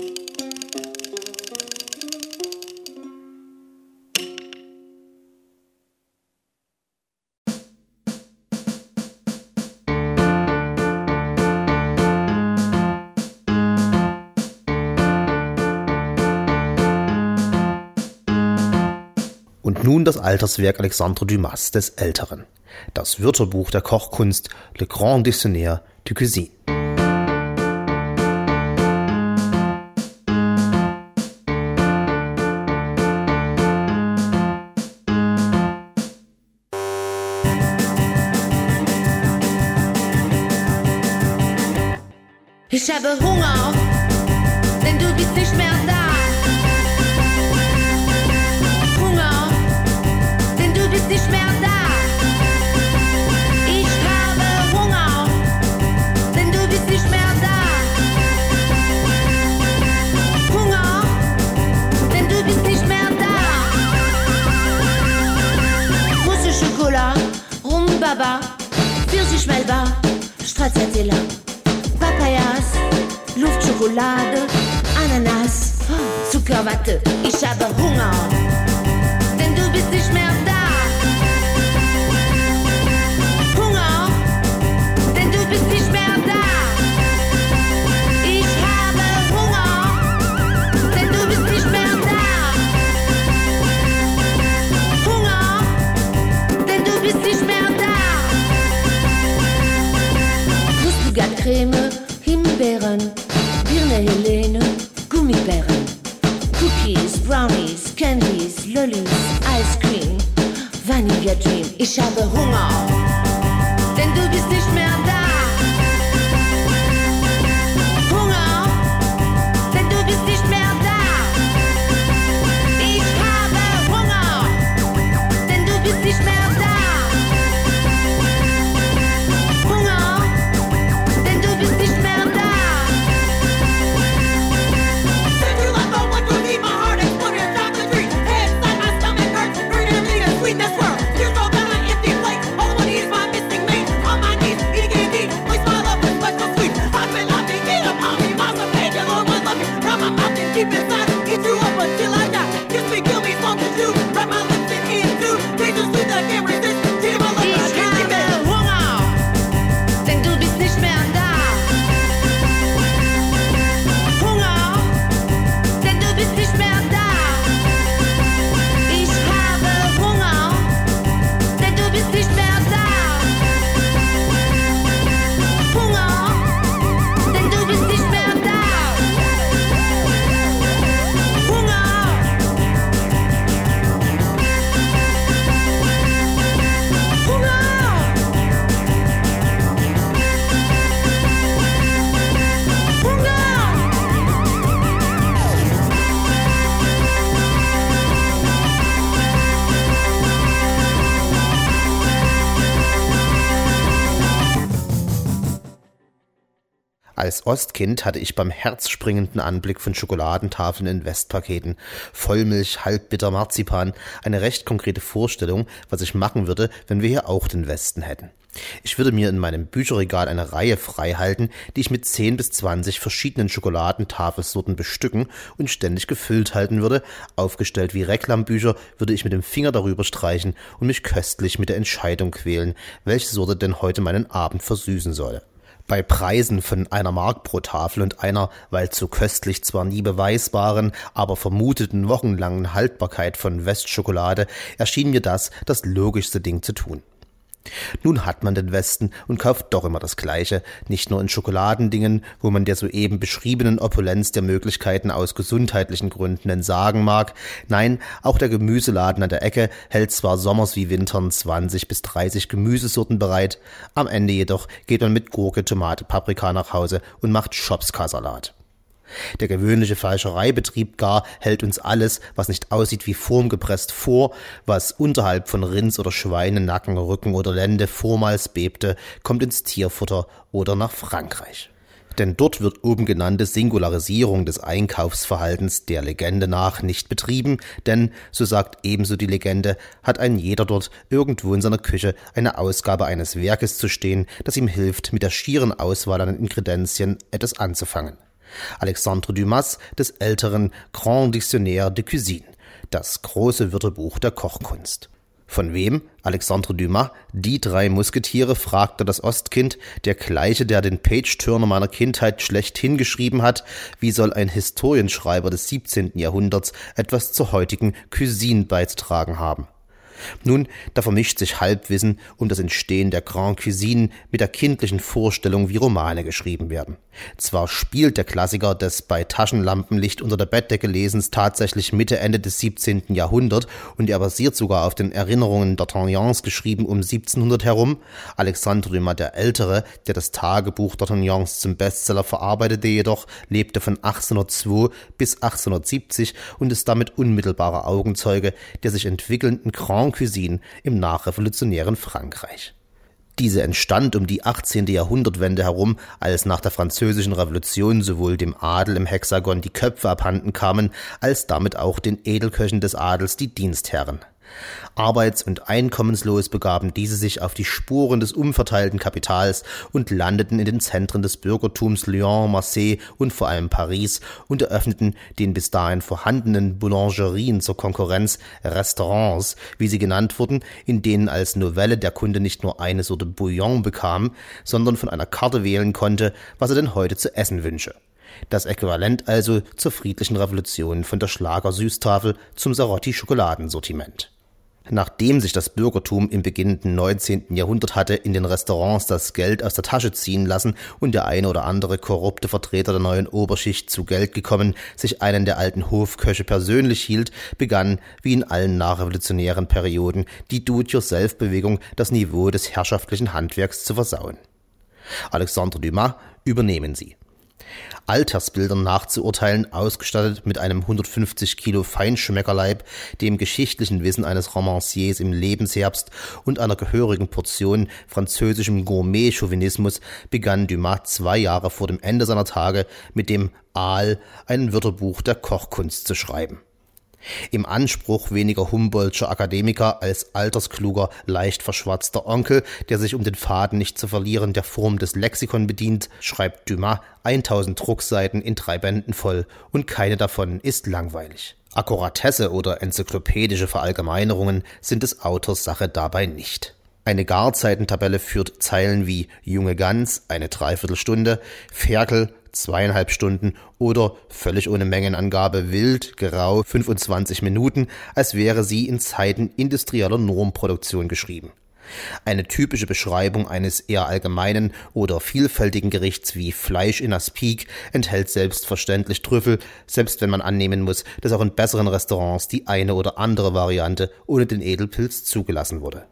Und nun das Alterswerk Alexandre Dumas des Älteren, das Wörterbuch der Kochkunst, Le Grand Dictionnaire de Cuisine. Ich habe Hunger, denn du bist nicht mehr da. Hunger, denn du bist nicht mehr da. Ich habe Hunger, denn du bist nicht mehr da. Hunger, denn du bist nicht mehr da. Mousse Chocolat, Rumbaba, Pfirsich-Melba, Stracciatella. Papayas, Luftschokolade, Ananas, Zuckerwatte. Ich habe Hunger, denn du bist nicht mehr da. Hunger, denn du bist nicht mehr da. Ich habe Hunger, denn du bist nicht mehr da. Hunger, denn du bist nicht mehr da. Nussbougat-Creme, Himbeeren, Birne Helene, Gummibären, Cookies, Brownies, Candies, Lollis, Ice Cream, Vanilla Dream. Ich habe Hunger, denn du bist nicht mehr da. Hunger, denn du bist nicht mehr da. Ich habe Hunger, denn du bist nicht mehr da. Hunger, denn du bist nicht mehr da. Als Ostkind hatte ich beim herzspringenden Anblick von Schokoladentafeln in Westpaketen, Vollmilch, halbbitter, Marzipan eine recht konkrete Vorstellung, was ich machen würde, wenn wir hier auch den Westen hätten. Ich würde mir in meinem Bücherregal eine Reihe freihalten, die ich mit zehn bis zwanzig verschiedenen Schokoladentafelsorten bestücken und ständig gefüllt halten würde. Aufgestellt wie Reklambücher würde ich mit dem Finger darüber streichen und mich köstlich mit der Entscheidung quälen, welche Sorte denn heute meinen Abend versüßen soll. Bei Preisen von einer Mark pro Tafel und einer, weil zu köstlich zwar nie beweisbaren, aber vermuteten wochenlangen Haltbarkeit von Westschokolade erschien mir das das logischste Ding zu tun. Nun hat man den Westen und kauft doch immer das Gleiche, nicht nur in Schokoladendingen, wo man der soeben beschriebenen Opulenz der Möglichkeiten aus gesundheitlichen Gründen entsagen mag, nein, auch der Gemüseladen an der Ecke hält zwar sommers wie wintern zwanzig bis dreißig Gemüsesorten bereit, am Ende jedoch geht man mit Gurke, Tomate, Paprika nach Hause und macht Schopska-Salat. Der gewöhnliche Fleischereibetrieb gar hält uns alles, was nicht aussieht wie formgepresst vor, was unterhalb von Rinds oder Schweine, Nacken, Rücken oder Lende vormals bebte, kommt ins Tierfutter oder nach Frankreich. Denn dort wird oben genannte Singularisierung des Einkaufsverhaltens der Legende nach nicht betrieben, denn, so sagt ebenso die Legende, hat ein jeder dort irgendwo in seiner Küche eine Ausgabe eines Werkes zu stehen, das ihm hilft, mit der schieren Auswahl an Ingredienzien etwas anzufangen. Alexandre Dumas des älteren Grand Dictionnaire de Cuisine, das große Wörterbuch der Kochkunst. Von wem? Alexandre Dumas, die drei Musketiere, fragte das Ostkind, der gleiche, der den Page-Turner meiner Kindheit schlechthin geschrieben hat, wie soll ein Historienschreiber des siebzehnten Jahrhunderts etwas zur heutigen Cuisine beizutragen haben? Nun, da vermischt sich Halbwissen um das Entstehen der Grand Cuisine mit der kindlichen Vorstellung, wie Romane geschrieben werden. Zwar spielt der Klassiker des bei Taschenlampenlicht unter der Bettdecke Lesens tatsächlich Mitte, Ende des siebzehnten Jahrhunderts und er basiert sogar auf den Erinnerungen d'Artagnans, geschrieben um siebzehnhundert herum. Alexandre Dumas der Ältere, der das Tagebuch d'Artagnans zum Bestseller verarbeitete jedoch, lebte von achtzehnhundertzwei bis achtzehnhundertsiebzig und ist damit unmittelbarer Augenzeuge der sich entwickelnden Grand Cuisine im nachrevolutionären Frankreich. Diese entstand um die achtzehnte Jahrhundertwende herum, als nach der Französischen Revolution sowohl dem Adel im Hexagon die Köpfe abhanden kamen, als damit auch den Edelköchen des Adels die Dienstherren. Arbeits- und einkommenslos begaben diese sich auf die Spuren des umverteilten Kapitals und landeten in den Zentren des Bürgertums Lyon, Marseille und vor allem Paris und eröffneten den bis dahin vorhandenen Boulangerien zur Konkurrenz Restaurants, wie sie genannt wurden, in denen als Novelle der Kunde nicht nur eine Sorte Bouillon bekam, sondern von einer Karte wählen konnte, was er denn heute zu essen wünsche. Das Äquivalent also zur friedlichen Revolution von der Schlager-Süßtafel zum Sarotti-Schokoladensortiment. Nachdem sich das Bürgertum im beginnenden neunzehnten Jahrhundert hatte in den Restaurants das Geld aus der Tasche ziehen lassen und der eine oder andere korrupte Vertreter der neuen Oberschicht zu Geld gekommen sich einen der alten Hofköche persönlich hielt, begann, wie in allen nachrevolutionären Perioden, die Do-it-yourself-Bewegung das Niveau des herrschaftlichen Handwerks zu versauen. Alexandre Dumas übernehmen sie. Altersbildern nachzuurteilen, ausgestattet mit einem hundertfünfzig Kilo Feinschmeckerleib, dem geschichtlichen Wissen eines Romanciers im Lebensherbst und einer gehörigen Portion französischem Gourmet-Chauvinismus, begann Dumas zwei Jahre vor dem Ende seiner Tage mit dem Aal ein Wörterbuch der Kochkunst zu schreiben. Im Anspruch weniger Humboldtscher Akademiker als alterskluger, leicht verschwatzter Onkel, der sich um den Faden nicht zu verlieren der Form des Lexikon bedient, schreibt Dumas tausend Druckseiten in drei Bänden voll und keine davon ist langweilig. Akkuratesse oder enzyklopädische Verallgemeinerungen sind des Autors Sache dabei nicht. Eine Garzeitentabelle führt Zeilen wie Junge Gans, eine Dreiviertelstunde, Ferkel, zweieinhalb Stunden oder, völlig ohne Mengenangabe, Wild, Gerau, fünfundzwanzig Minuten, als wäre sie in Zeiten industrieller Normproduktion geschrieben. Eine typische Beschreibung eines eher allgemeinen oder vielfältigen Gerichts wie Fleisch in Aspic enthält selbstverständlich Trüffel, selbst wenn man annehmen muss, dass auch in besseren Restaurants die eine oder andere Variante ohne den Edelpilz zugelassen wurde.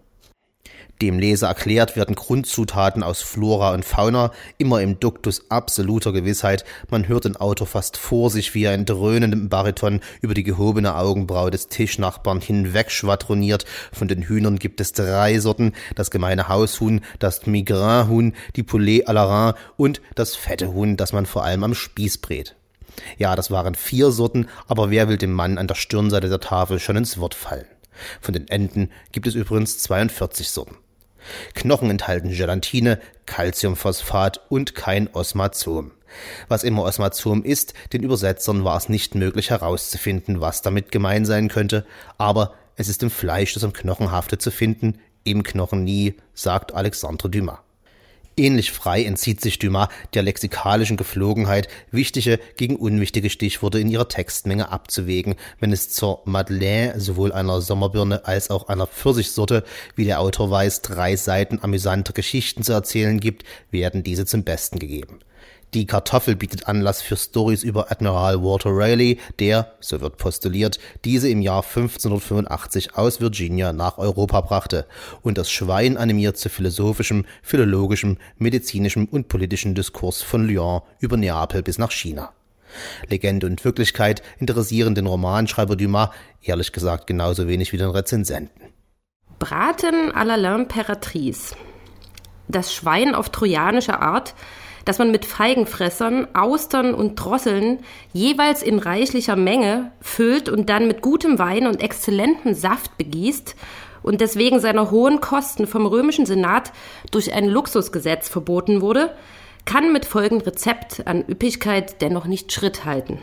Dem Leser erklärt werden Grundzutaten aus Flora und Fauna, immer im Duktus absoluter Gewissheit. Man hört den Autor fast vor sich, wie er in dröhnendem Bariton über die gehobene Augenbraue des Tischnachbarn hinweg schwadroniert. Von den Hühnern gibt es drei Sorten, das gemeine Haushuhn, das Migrin-Huhn, die Poulet à la Reine und das fette Huhn, das man vor allem am Spieß brät. Ja, das waren vier Sorten, aber wer will dem Mann an der Stirnseite der Tafel schon ins Wort fallen? Von den Enten gibt es übrigens zweiundvierzig Sorten. Knochen enthalten Gelatine, Calciumphosphat und kein Osmazom. Was immer Osmazom ist, den Übersetzern war es nicht möglich herauszufinden, was damit gemein sein könnte, aber es ist im Fleisch, das am Knochen haftet, zu finden, im Knochen nie, sagt Alexandre Dumas. Ähnlich frei entzieht sich Dumas der lexikalischen Gepflogenheit, wichtige gegen unwichtige Stichworte in ihrer Textmenge abzuwägen. Wenn es zur Madeleine, sowohl einer Sommerbirne als auch einer Pfirsichsorte, wie der Autor weiß, drei Seiten amüsanter Geschichten zu erzählen gibt, werden diese zum Besten gegeben. Die Kartoffel bietet Anlass für Storys über Admiral Walter Raleigh, der, so wird postuliert, diese im Jahr fünfzehnhundertfünfundachtzig aus Virginia nach Europa brachte. Und das Schwein animiert zu philosophischem, philologischem, medizinischem und politischem Diskurs von Lyon über Neapel bis nach China. Legende und Wirklichkeit interessieren den Romanschreiber Dumas ehrlich gesagt genauso wenig wie den Rezensenten. Braten à la l'Impératrice. Das Schwein auf trojanischer Art, das man mit Feigenfressern, Austern und Drosseln jeweils in reichlicher Menge füllt und dann mit gutem Wein und exzellentem Saft begießt und deswegen seiner hohen Kosten vom römischen Senat durch ein Luxusgesetz verboten wurde, kann mit folgendem Rezept an Üppigkeit dennoch nicht Schritt halten.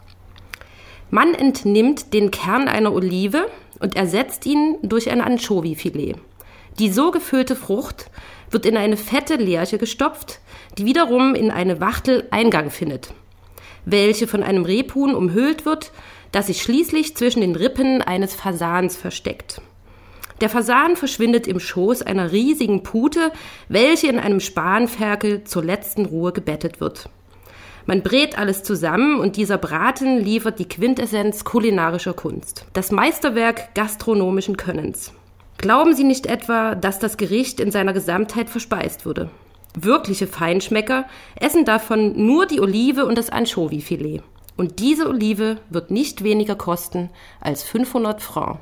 Man entnimmt den Kern einer Olive und ersetzt ihn durch ein Anchovy-Filet. Die so gefüllte Frucht wird in eine fette Lerche gestopft, die wiederum in eine Wachtel Eingang findet, welche von einem Rebhuhn umhüllt wird, das sich schließlich zwischen den Rippen eines Fasans versteckt. Der Fasan verschwindet im Schoß einer riesigen Pute, welche in einem Spanferkel zur letzten Ruhe gebettet wird. Man brät alles zusammen und dieser Braten liefert die Quintessenz kulinarischer Kunst, das Meisterwerk gastronomischen Könnens. Glauben Sie nicht etwa, dass das Gericht in seiner Gesamtheit verspeist würde. Wirkliche Feinschmecker essen davon nur die Olive und das Anchovy-Filet. Und diese Olive wird nicht weniger kosten als fünfhundert Francs.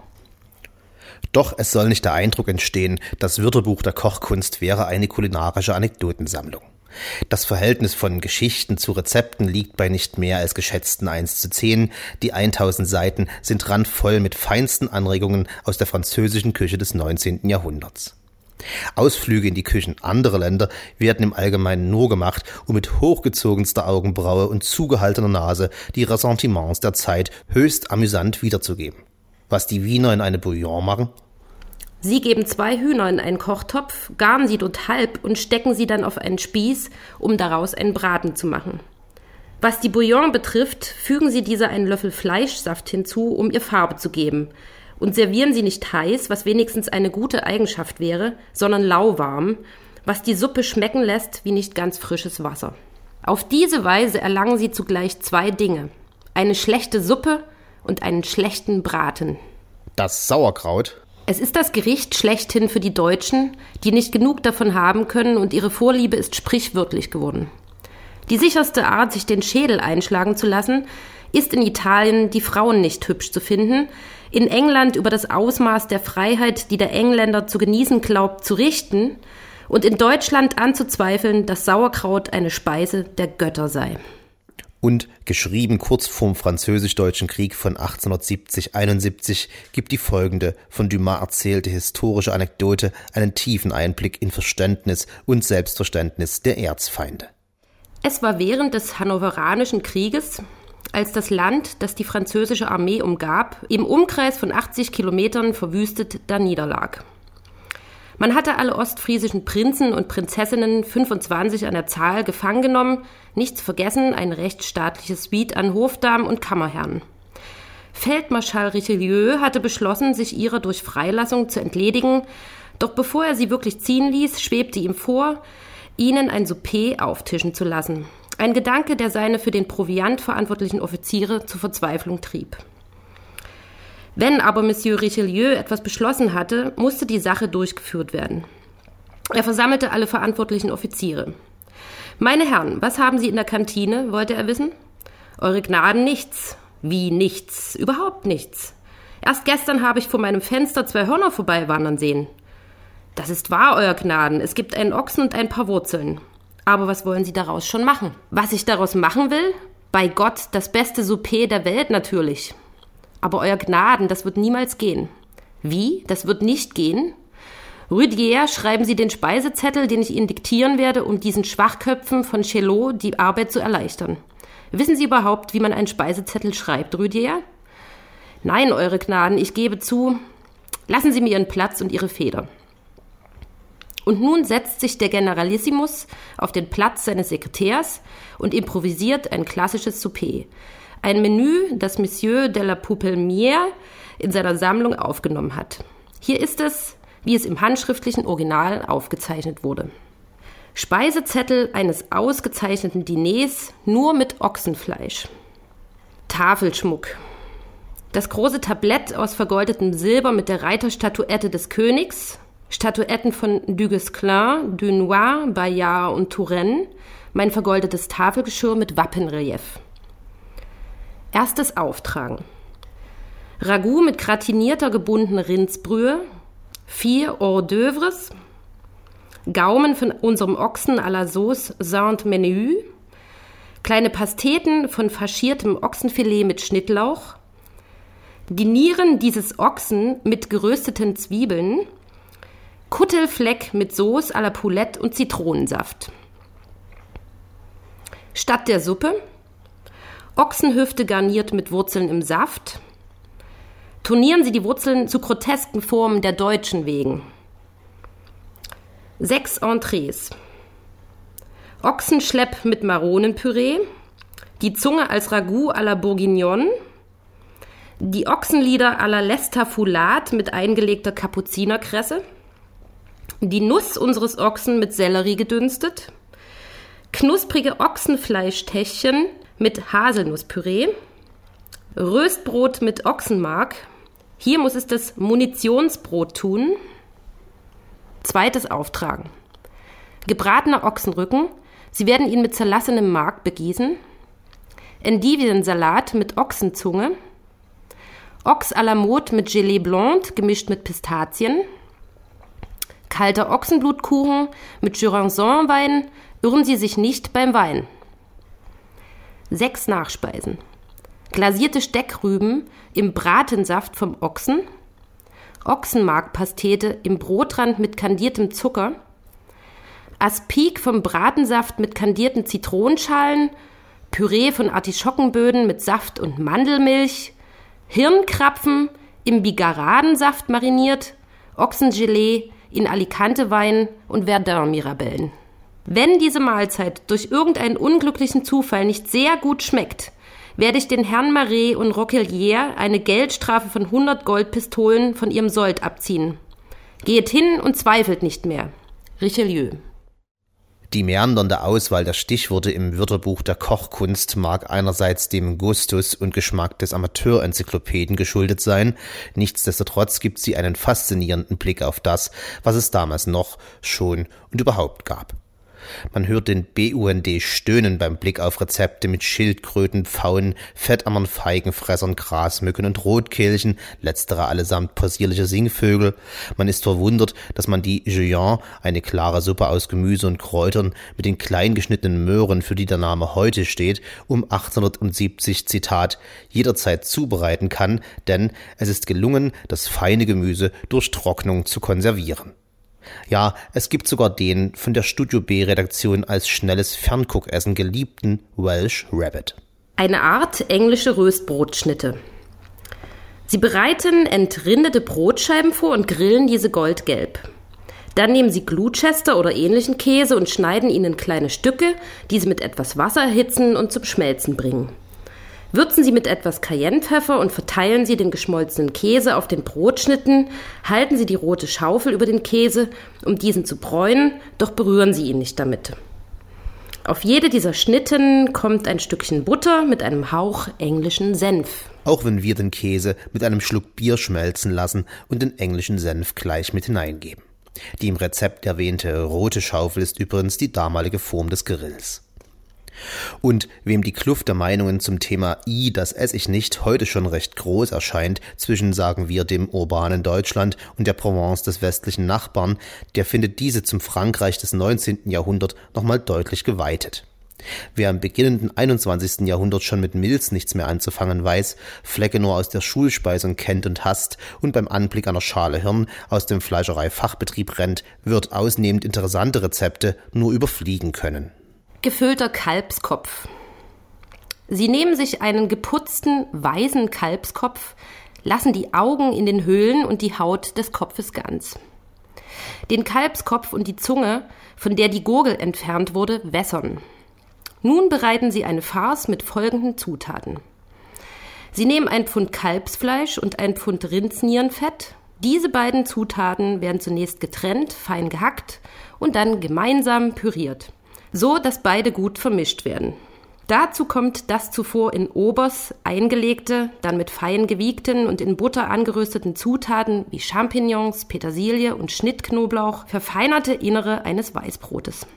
Doch es soll nicht der Eindruck entstehen, das Wörterbuch der Kochkunst wäre eine kulinarische Anekdotensammlung. Das Verhältnis von Geschichten zu Rezepten liegt bei nicht mehr als geschätzten eins zu zehn. Die tausend Seiten sind randvoll mit feinsten Anregungen aus der französischen Küche des neunzehnten Jahrhunderts. Ausflüge in die Küchen anderer Länder werden im Allgemeinen nur gemacht, um mit hochgezogenster Augenbraue und zugehaltener Nase die Ressentiments der Zeit höchst amüsant wiederzugeben. Was die Wiener in eine Bouillon machen? Sie geben zwei Hühner in einen Kochtopf, garen sie dort halb und stecken sie dann auf einen Spieß, um daraus einen Braten zu machen. Was die Bouillon betrifft, fügen Sie dieser einen Löffel Fleischsaft hinzu, um ihr Farbe zu geben. Und servieren Sie nicht heiß, was wenigstens eine gute Eigenschaft wäre, sondern lauwarm, was die Suppe schmecken lässt wie nicht ganz frisches Wasser. Auf diese Weise erlangen Sie zugleich zwei Dinge: eine schlechte Suppe und einen schlechten Braten. Das Sauerkraut? Es ist das Gericht schlechthin für die Deutschen, die nicht genug davon haben können und ihre Vorliebe ist sprichwörtlich geworden. Die sicherste Art, sich den Schädel einschlagen zu lassen, ist in Italien, die Frauen nicht hübsch zu finden, in England über das Ausmaß der Freiheit, die der Engländer zu genießen glaubt, zu richten und in Deutschland anzuzweifeln, dass Sauerkraut eine Speise der Götter sei. Und geschrieben kurz vorm Französisch-Deutschen Krieg von achtzehnhundertsiebzig einundsiebzig gibt die folgende von Dumas erzählte historische Anekdote einen tiefen Einblick in Verständnis und Selbstverständnis der Erzfeinde. Es war während des Hannoveranischen Krieges, als das Land, das die französische Armee umgab, im Umkreis von achtzig Kilometern verwüstet daniederlag. Man hatte alle ostfriesischen Prinzen und Prinzessinnen, fünfundzwanzig an der Zahl, gefangen genommen, nicht zu vergessen ein rechtsstaatliches Suite an Hofdamen und Kammerherren. Feldmarschall Richelieu hatte beschlossen, sich ihrer durch Freilassung zu entledigen, doch bevor er sie wirklich ziehen ließ, schwebte ihm vor, ihnen ein Souper auftischen zu lassen. Ein Gedanke, der seine für den Proviant verantwortlichen Offiziere zur Verzweiflung trieb. Wenn aber Monsieur Richelieu etwas beschlossen hatte, musste die Sache durchgeführt werden. Er versammelte alle verantwortlichen Offiziere. »Meine Herren, was haben Sie in der Kantine?« wollte er wissen. »Eure Gnaden, nichts.« »Wie nichts? Überhaupt nichts. Erst gestern habe ich vor meinem Fenster zwei Hörner vorbeiwandern sehen.« »Das ist wahr, Euer Gnaden. Es gibt einen Ochsen und ein paar Wurzeln. Aber was wollen Sie daraus schon machen?« »Was ich daraus machen will? Bei Gott, das beste Souper der Welt natürlich.« »Aber Euer Gnaden, das wird niemals gehen.« »Wie? Das wird nicht gehen?« »Rüdiger, schreiben Sie den Speisezettel, den ich Ihnen diktieren werde, um diesen Schwachköpfen von Chelot die Arbeit zu erleichtern. Wissen Sie überhaupt, wie man einen Speisezettel schreibt, Rüdiger?« »Nein, Eure Gnaden, ich gebe zu. Lassen Sie mir Ihren Platz und Ihre Feder.« Und nun setzt sich der Generalissimus auf den Platz seines Sekretärs und improvisiert ein klassisches Souper. Ein Menü, das Monsieur de la Poupelmière in seiner Sammlung aufgenommen hat. Hier ist es, wie es im handschriftlichen Original aufgezeichnet wurde. Speisezettel eines ausgezeichneten Diners nur mit Ochsenfleisch. Tafelschmuck. Das große Tablett aus vergoldetem Silber mit der Reiterstatuette des Königs, Statuetten von Duguesclin, Dunois, Bayard und Turenne, mein vergoldetes Tafelgeschirr mit Wappenrelief. Erstes Auftragen. Ragout mit gratinierter gebundener Rindsbrühe, vier Hors d'oeuvres, Gaumen von unserem Ochsen à la Sauce Sainte-Menehould, kleine Pasteten von faschiertem Ochsenfilet mit Schnittlauch, die Nieren dieses Ochsen mit gerösteten Zwiebeln, Kuttelfleck mit Sauce à la Poulette und Zitronensaft. Statt der Suppe Ochsenhüfte garniert mit Wurzeln im Saft. Turnieren Sie die Wurzeln zu grotesken Formen der Deutschen wegen. Sechs Entrees. Ochsenschlepp mit Maronenpüree, die Zunge als Ragout à la Bourguignonne, die Ochsenlider à la Lestafoulat mit eingelegter Kapuzinerkresse, die Nuss unseres Ochsen mit Sellerie gedünstet, knusprige Ochsenfleischtäschchen mit Haselnusspüree, Röstbrot mit Ochsenmark, hier muss es das Munitionsbrot tun. Zweites Auftragen. Gebratener Ochsenrücken, Sie werden ihn mit zerlassenem Mark begießen, Endiviensalat mit Ochsenzunge, Ochs à la mode mit Gelee Blanc gemischt mit Pistazien, kalter Ochsenblutkuchen mit Jurançon-Wein, irren Sie sich nicht beim Wein. Sechs Nachspeisen. Glasierte Steckrüben im Bratensaft vom Ochsen, Ochsenmarkpastete im Brotrand mit kandiertem Zucker, Aspic vom Bratensaft mit kandierten Zitronenschalen, Püree von Artischockenböden mit Saft und Mandelmilch, Hirnkrapfen im Bigaradensaft mariniert, Ochsengelee in Alicante-Wein und Verdun-Mirabellen. Wenn diese Mahlzeit durch irgendeinen unglücklichen Zufall nicht sehr gut schmeckt, werde ich den Herrn Marais und Roquelier eine Geldstrafe von hundert Goldpistolen von ihrem Sold abziehen. Geht hin und zweifelt nicht mehr. Richelieu. Die meandernde Auswahl der Stichworte im Wörterbuch der Kochkunst mag einerseits dem Gustus und Geschmack des Amateurenzyklopäden geschuldet sein, nichtsdestotrotz gibt sie einen faszinierenden Blick auf das, was es damals noch, schon und überhaupt gab. Man hört den B U N D stöhnen beim Blick auf Rezepte mit Schildkröten, Pfauen, Fettammern, Feigenfressern, Grasmücken und Rotkehlchen, letztere allesamt possierliche Singvögel. Man ist verwundert, dass man die Julienne, eine klare Suppe aus Gemüse und Kräutern, mit den klein geschnittenen Möhren, für die der Name heute steht, um achtzehnhundertsiebzig, Zitat, jederzeit zubereiten kann, denn es ist gelungen, das feine Gemüse durch Trocknung zu konservieren. Ja, es gibt sogar den von der Studio B-Redaktion als schnelles Fernguckessen geliebten Welsh Rabbit. Eine Art englische Röstbrotschnitte. Sie bereiten entrindete Brotscheiben vor und grillen diese goldgelb. Dann nehmen Sie Gloucester oder ähnlichen Käse und schneiden ihn in kleine Stücke, die Sie mit etwas Wasser erhitzen und zum Schmelzen bringen. Würzen Sie mit etwas Cayennepfeffer und verteilen Sie den geschmolzenen Käse auf den Brotschnitten, halten Sie die rote Schaufel über den Käse, um diesen zu bräunen, doch berühren Sie ihn nicht damit. Auf jede dieser Schnitten kommt ein Stückchen Butter mit einem Hauch englischen Senf. Auch wenn wir den Käse mit einem Schluck Bier schmelzen lassen und den englischen Senf gleich mit hineingeben. Die im Rezept erwähnte rote Schaufel ist übrigens die damalige Form des Grills. Und wem die Kluft der Meinungen zum Thema I, das esse ich nicht, heute schon recht groß erscheint, zwischen, sagen wir, dem urbanen Deutschland und der Provence des westlichen Nachbarn, der findet diese zum Frankreich des neunzehnten Jahrhunderts nochmal deutlich geweitet. Wer im beginnenden einundzwanzigsten Jahrhundert schon mit Milz nichts mehr anzufangen weiß, Flecke nur aus der Schulspeisung kennt und hasst und beim Anblick einer Schale Hirn aus dem Fleischereifachbetrieb rennt, wird ausnehmend interessante Rezepte nur überfliegen können. Gefüllter Kalbskopf. Sie nehmen sich einen geputzten, weißen Kalbskopf, lassen die Augen in den Höhlen und die Haut des Kopfes ganz. den Kalbskopf und die Zunge, von der die Gurgel entfernt wurde, wässern. Nun bereiten sie eine Farce mit folgenden Zutaten. Sie nehmen ein Pfund Kalbsfleisch und ein Pfund Rindsnierenfett. Diese beiden Zutaten werden zunächst getrennt, fein gehackt und dann gemeinsam püriert, so dass beide gut vermischt werden. Dazu kommt das zuvor in Obers eingelegte, dann mit fein gewiegten und in Butter angerösteten Zutaten wie Champignons, Petersilie und Schnittknoblauch verfeinerte Innere eines Weißbrotes.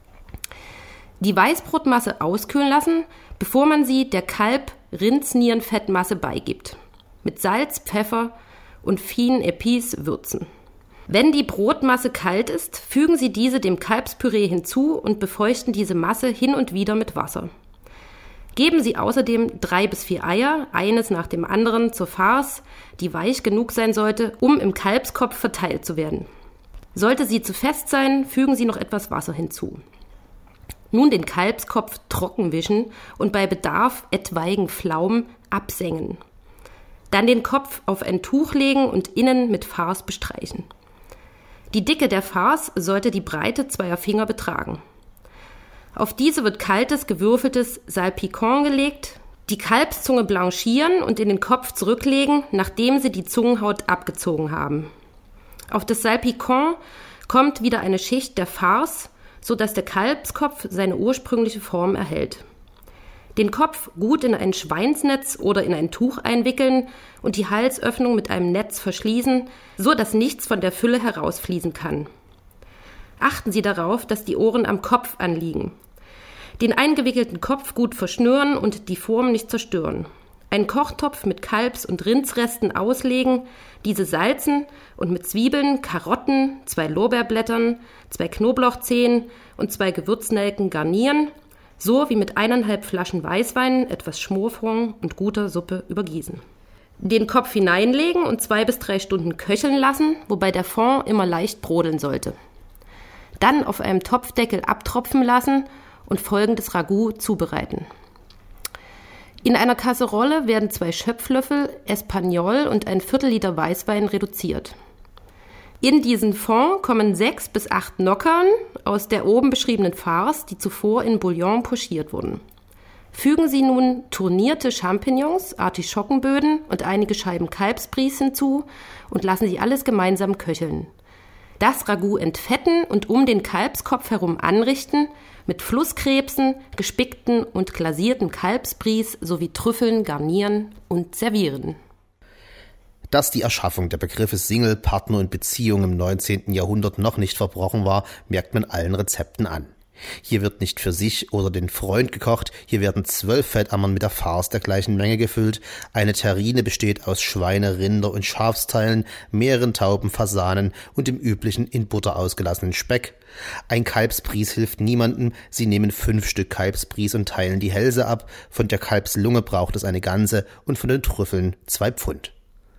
Die Weißbrotmasse auskühlen lassen, bevor man sie der Kalb-Rindsnierenfettmasse beigibt. Mit Salz, Pfeffer und Fines Épices würzen. Wenn die Brotmasse kalt ist, fügen Sie diese dem Kalbspüree hinzu und befeuchten diese Masse hin und wieder mit Wasser. Geben Sie außerdem drei bis vier Eier, eines nach dem anderen, zur Farce, die weich genug sein sollte, um im Kalbskopf verteilt zu werden. Sollte sie zu fest sein, fügen Sie noch etwas Wasser hinzu. Nun den Kalbskopf trocken wischen und bei Bedarf etwaigen Pflaumen absengen. Dann den Kopf auf ein Tuch legen und innen mit Farce bestreichen. Die Dicke der Farce sollte die Breite zweier Finger betragen. Auf diese wird kaltes, gewürfeltes Salpicon gelegt, die Kalbszunge blanchieren und in den Kopf zurücklegen, nachdem sie die Zungenhaut abgezogen haben. Auf das Salpicon kommt wieder eine Schicht der Farce, sodass der Kalbskopf seine ursprüngliche Form erhält. Den Kopf gut in ein Schweinsnetz oder in ein Tuch einwickeln und die Halsöffnung mit einem Netz verschließen, so dass nichts von der Fülle herausfließen kann. Achten Sie darauf, dass die Ohren am Kopf anliegen. Den eingewickelten Kopf gut verschnüren und die Form nicht zerstören. Einen Kochtopf mit Kalbs- und Rindsresten auslegen, diese salzen und mit Zwiebeln, Karotten, zwei Lorbeerblättern, zwei Knoblauchzehen und zwei Gewürznelken garnieren, so wie mit eineinhalb Flaschen Weißwein, etwas Schmorfond und guter Suppe übergießen. Den Kopf hineinlegen und zwei bis drei Stunden köcheln lassen, wobei der Fond immer leicht brodeln sollte. Dann auf einem Topfdeckel abtropfen lassen und folgendes Ragout zubereiten. In einer Kasserolle werden zwei Schöpflöffel Espagnol und ein Viertel Liter Weißwein reduziert. In diesen Fond kommen sechs bis acht Nockern aus der oben beschriebenen Farce, die zuvor in Bouillon pochiert wurden. Fügen Sie nun tournierte Champignons, Artischockenböden und einige Scheiben Kalbsbries hinzu und lassen Sie alles gemeinsam köcheln. Das Ragout entfetten und um den Kalbskopf herum anrichten, mit Flusskrebsen, gespickten und glasierten Kalbsbries sowie Trüffeln garnieren und servieren. Dass die Erschaffung der Begriffe Single, Partner und Beziehung im neunzehnten Jahrhundert noch nicht verbrochen war, merkt man allen Rezepten an. Hier wird nicht für sich oder den Freund gekocht, hier werden zwölf Fettammern mit der Farce der gleichen Menge gefüllt, eine Terrine besteht aus Schweine-, Rinder- und Schafsteilen, mehreren Tauben, Fasanen und dem üblichen in Butter ausgelassenen Speck. Ein Kalbsbries hilft niemandem, sie nehmen fünf Stück Kalbsbries und teilen die Hälse ab, von der Kalbslunge braucht es eine ganze und von den Trüffeln zwei Pfund.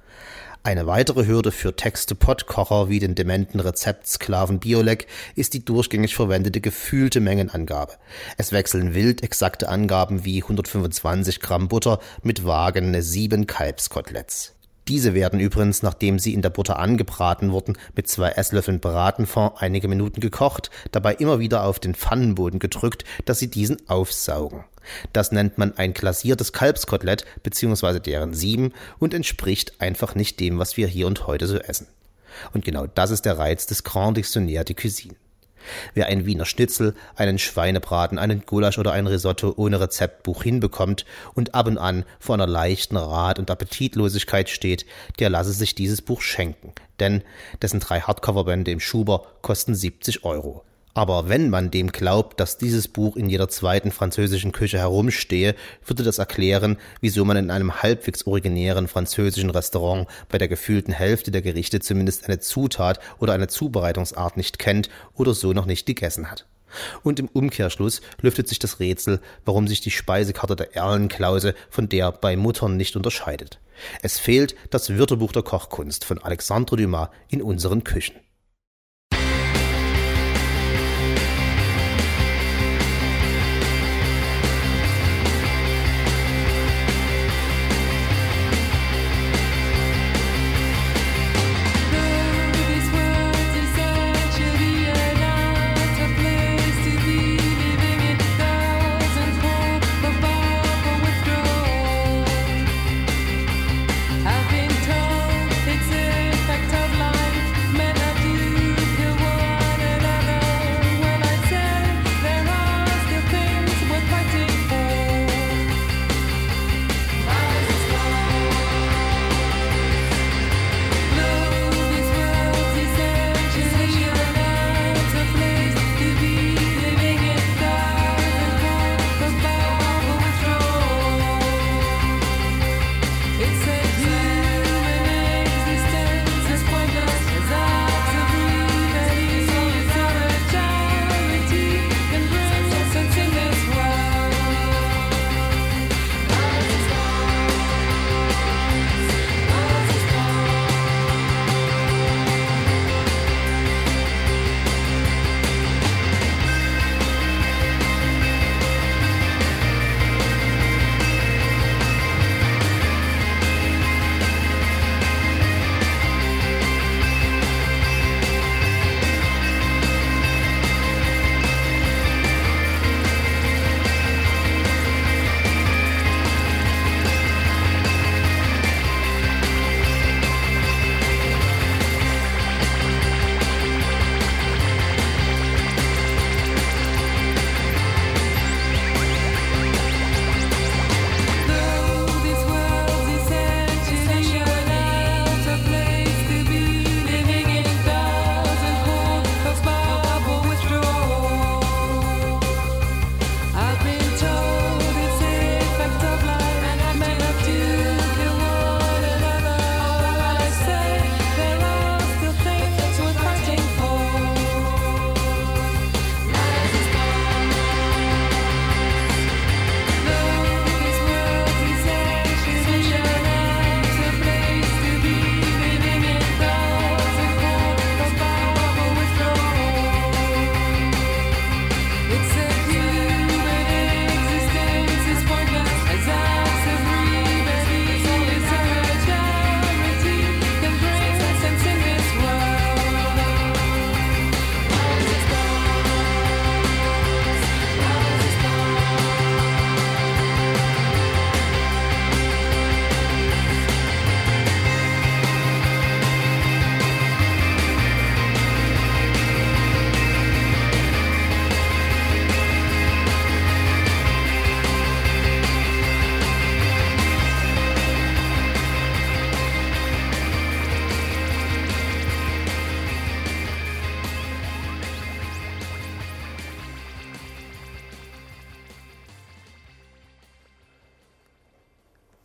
Eine weitere Hürde für Texte-Pottkocher wie den dementen Rezeptsklaven Biolek ist die durchgängig verwendete gefühlte Mengenangabe. Es wechseln wild exakte Angaben wie hundertfünfundzwanzig Gramm Butter mit vagen sieben Kalbskoteletts. Diese werden übrigens, nachdem sie in der Butter angebraten wurden, mit zwei Esslöffeln Bratenfond einige Minuten gekocht, dabei immer wieder auf den Pfannenboden gedrückt, dass sie diesen aufsaugen. Das nennt man ein glasiertes Kalbskotelett bzw. deren Sieben und entspricht einfach nicht dem, was wir hier und heute so essen. Und genau das ist der Reiz des Grand Dictionnaire de Cuisine. Wer ein Wiener Schnitzel, einen Schweinebraten, einen Gulasch oder ein Risotto ohne Rezeptbuch hinbekommt und ab und an vor einer leichten Rat- und Appetitlosigkeit steht, der lasse sich dieses Buch schenken, denn dessen drei Hardcoverbände im Schuber kosten siebzig Euro. Aber wenn man dem glaubt, dass dieses Buch in jeder zweiten französischen Küche herumstehe, würde das erklären, wieso man in einem halbwegs originären französischen Restaurant bei der gefühlten Hälfte der Gerichte zumindest eine Zutat oder eine Zubereitungsart nicht kennt oder so noch nicht gegessen hat. Und im Umkehrschluss lüftet sich das Rätsel, warum sich die Speisekarte der Erlenklause von der bei Muttern nicht unterscheidet. Es fehlt das Wörterbuch der Kochkunst von Alexandre Dumas in unseren Küchen. These words you say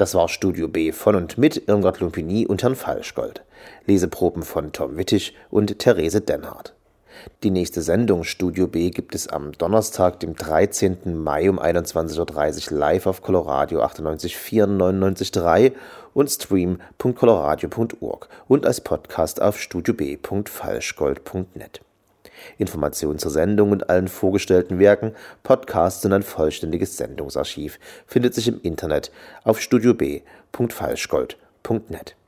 Das war Studio B von und mit Irmgard Lumpini und Herrn Falschgold. Leseproben von Tom Wittig und Therese Dennhardt. Die nächste Sendung Studio B gibt es am Donnerstag, dem dreizehnten Mai um einundzwanzig Uhr dreißig live auf Coloradio achtundneunzig Komma vier, neunundneunzig Komma drei und stream punkt coloradio punkt org und als Podcast auf studio b punkt falschgold punkt net. Informationen zur Sendung und allen vorgestellten Werken, Podcasts und ein vollständiges Sendungsarchiv findet sich im Internet auf studio b punkt falschgold punkt net.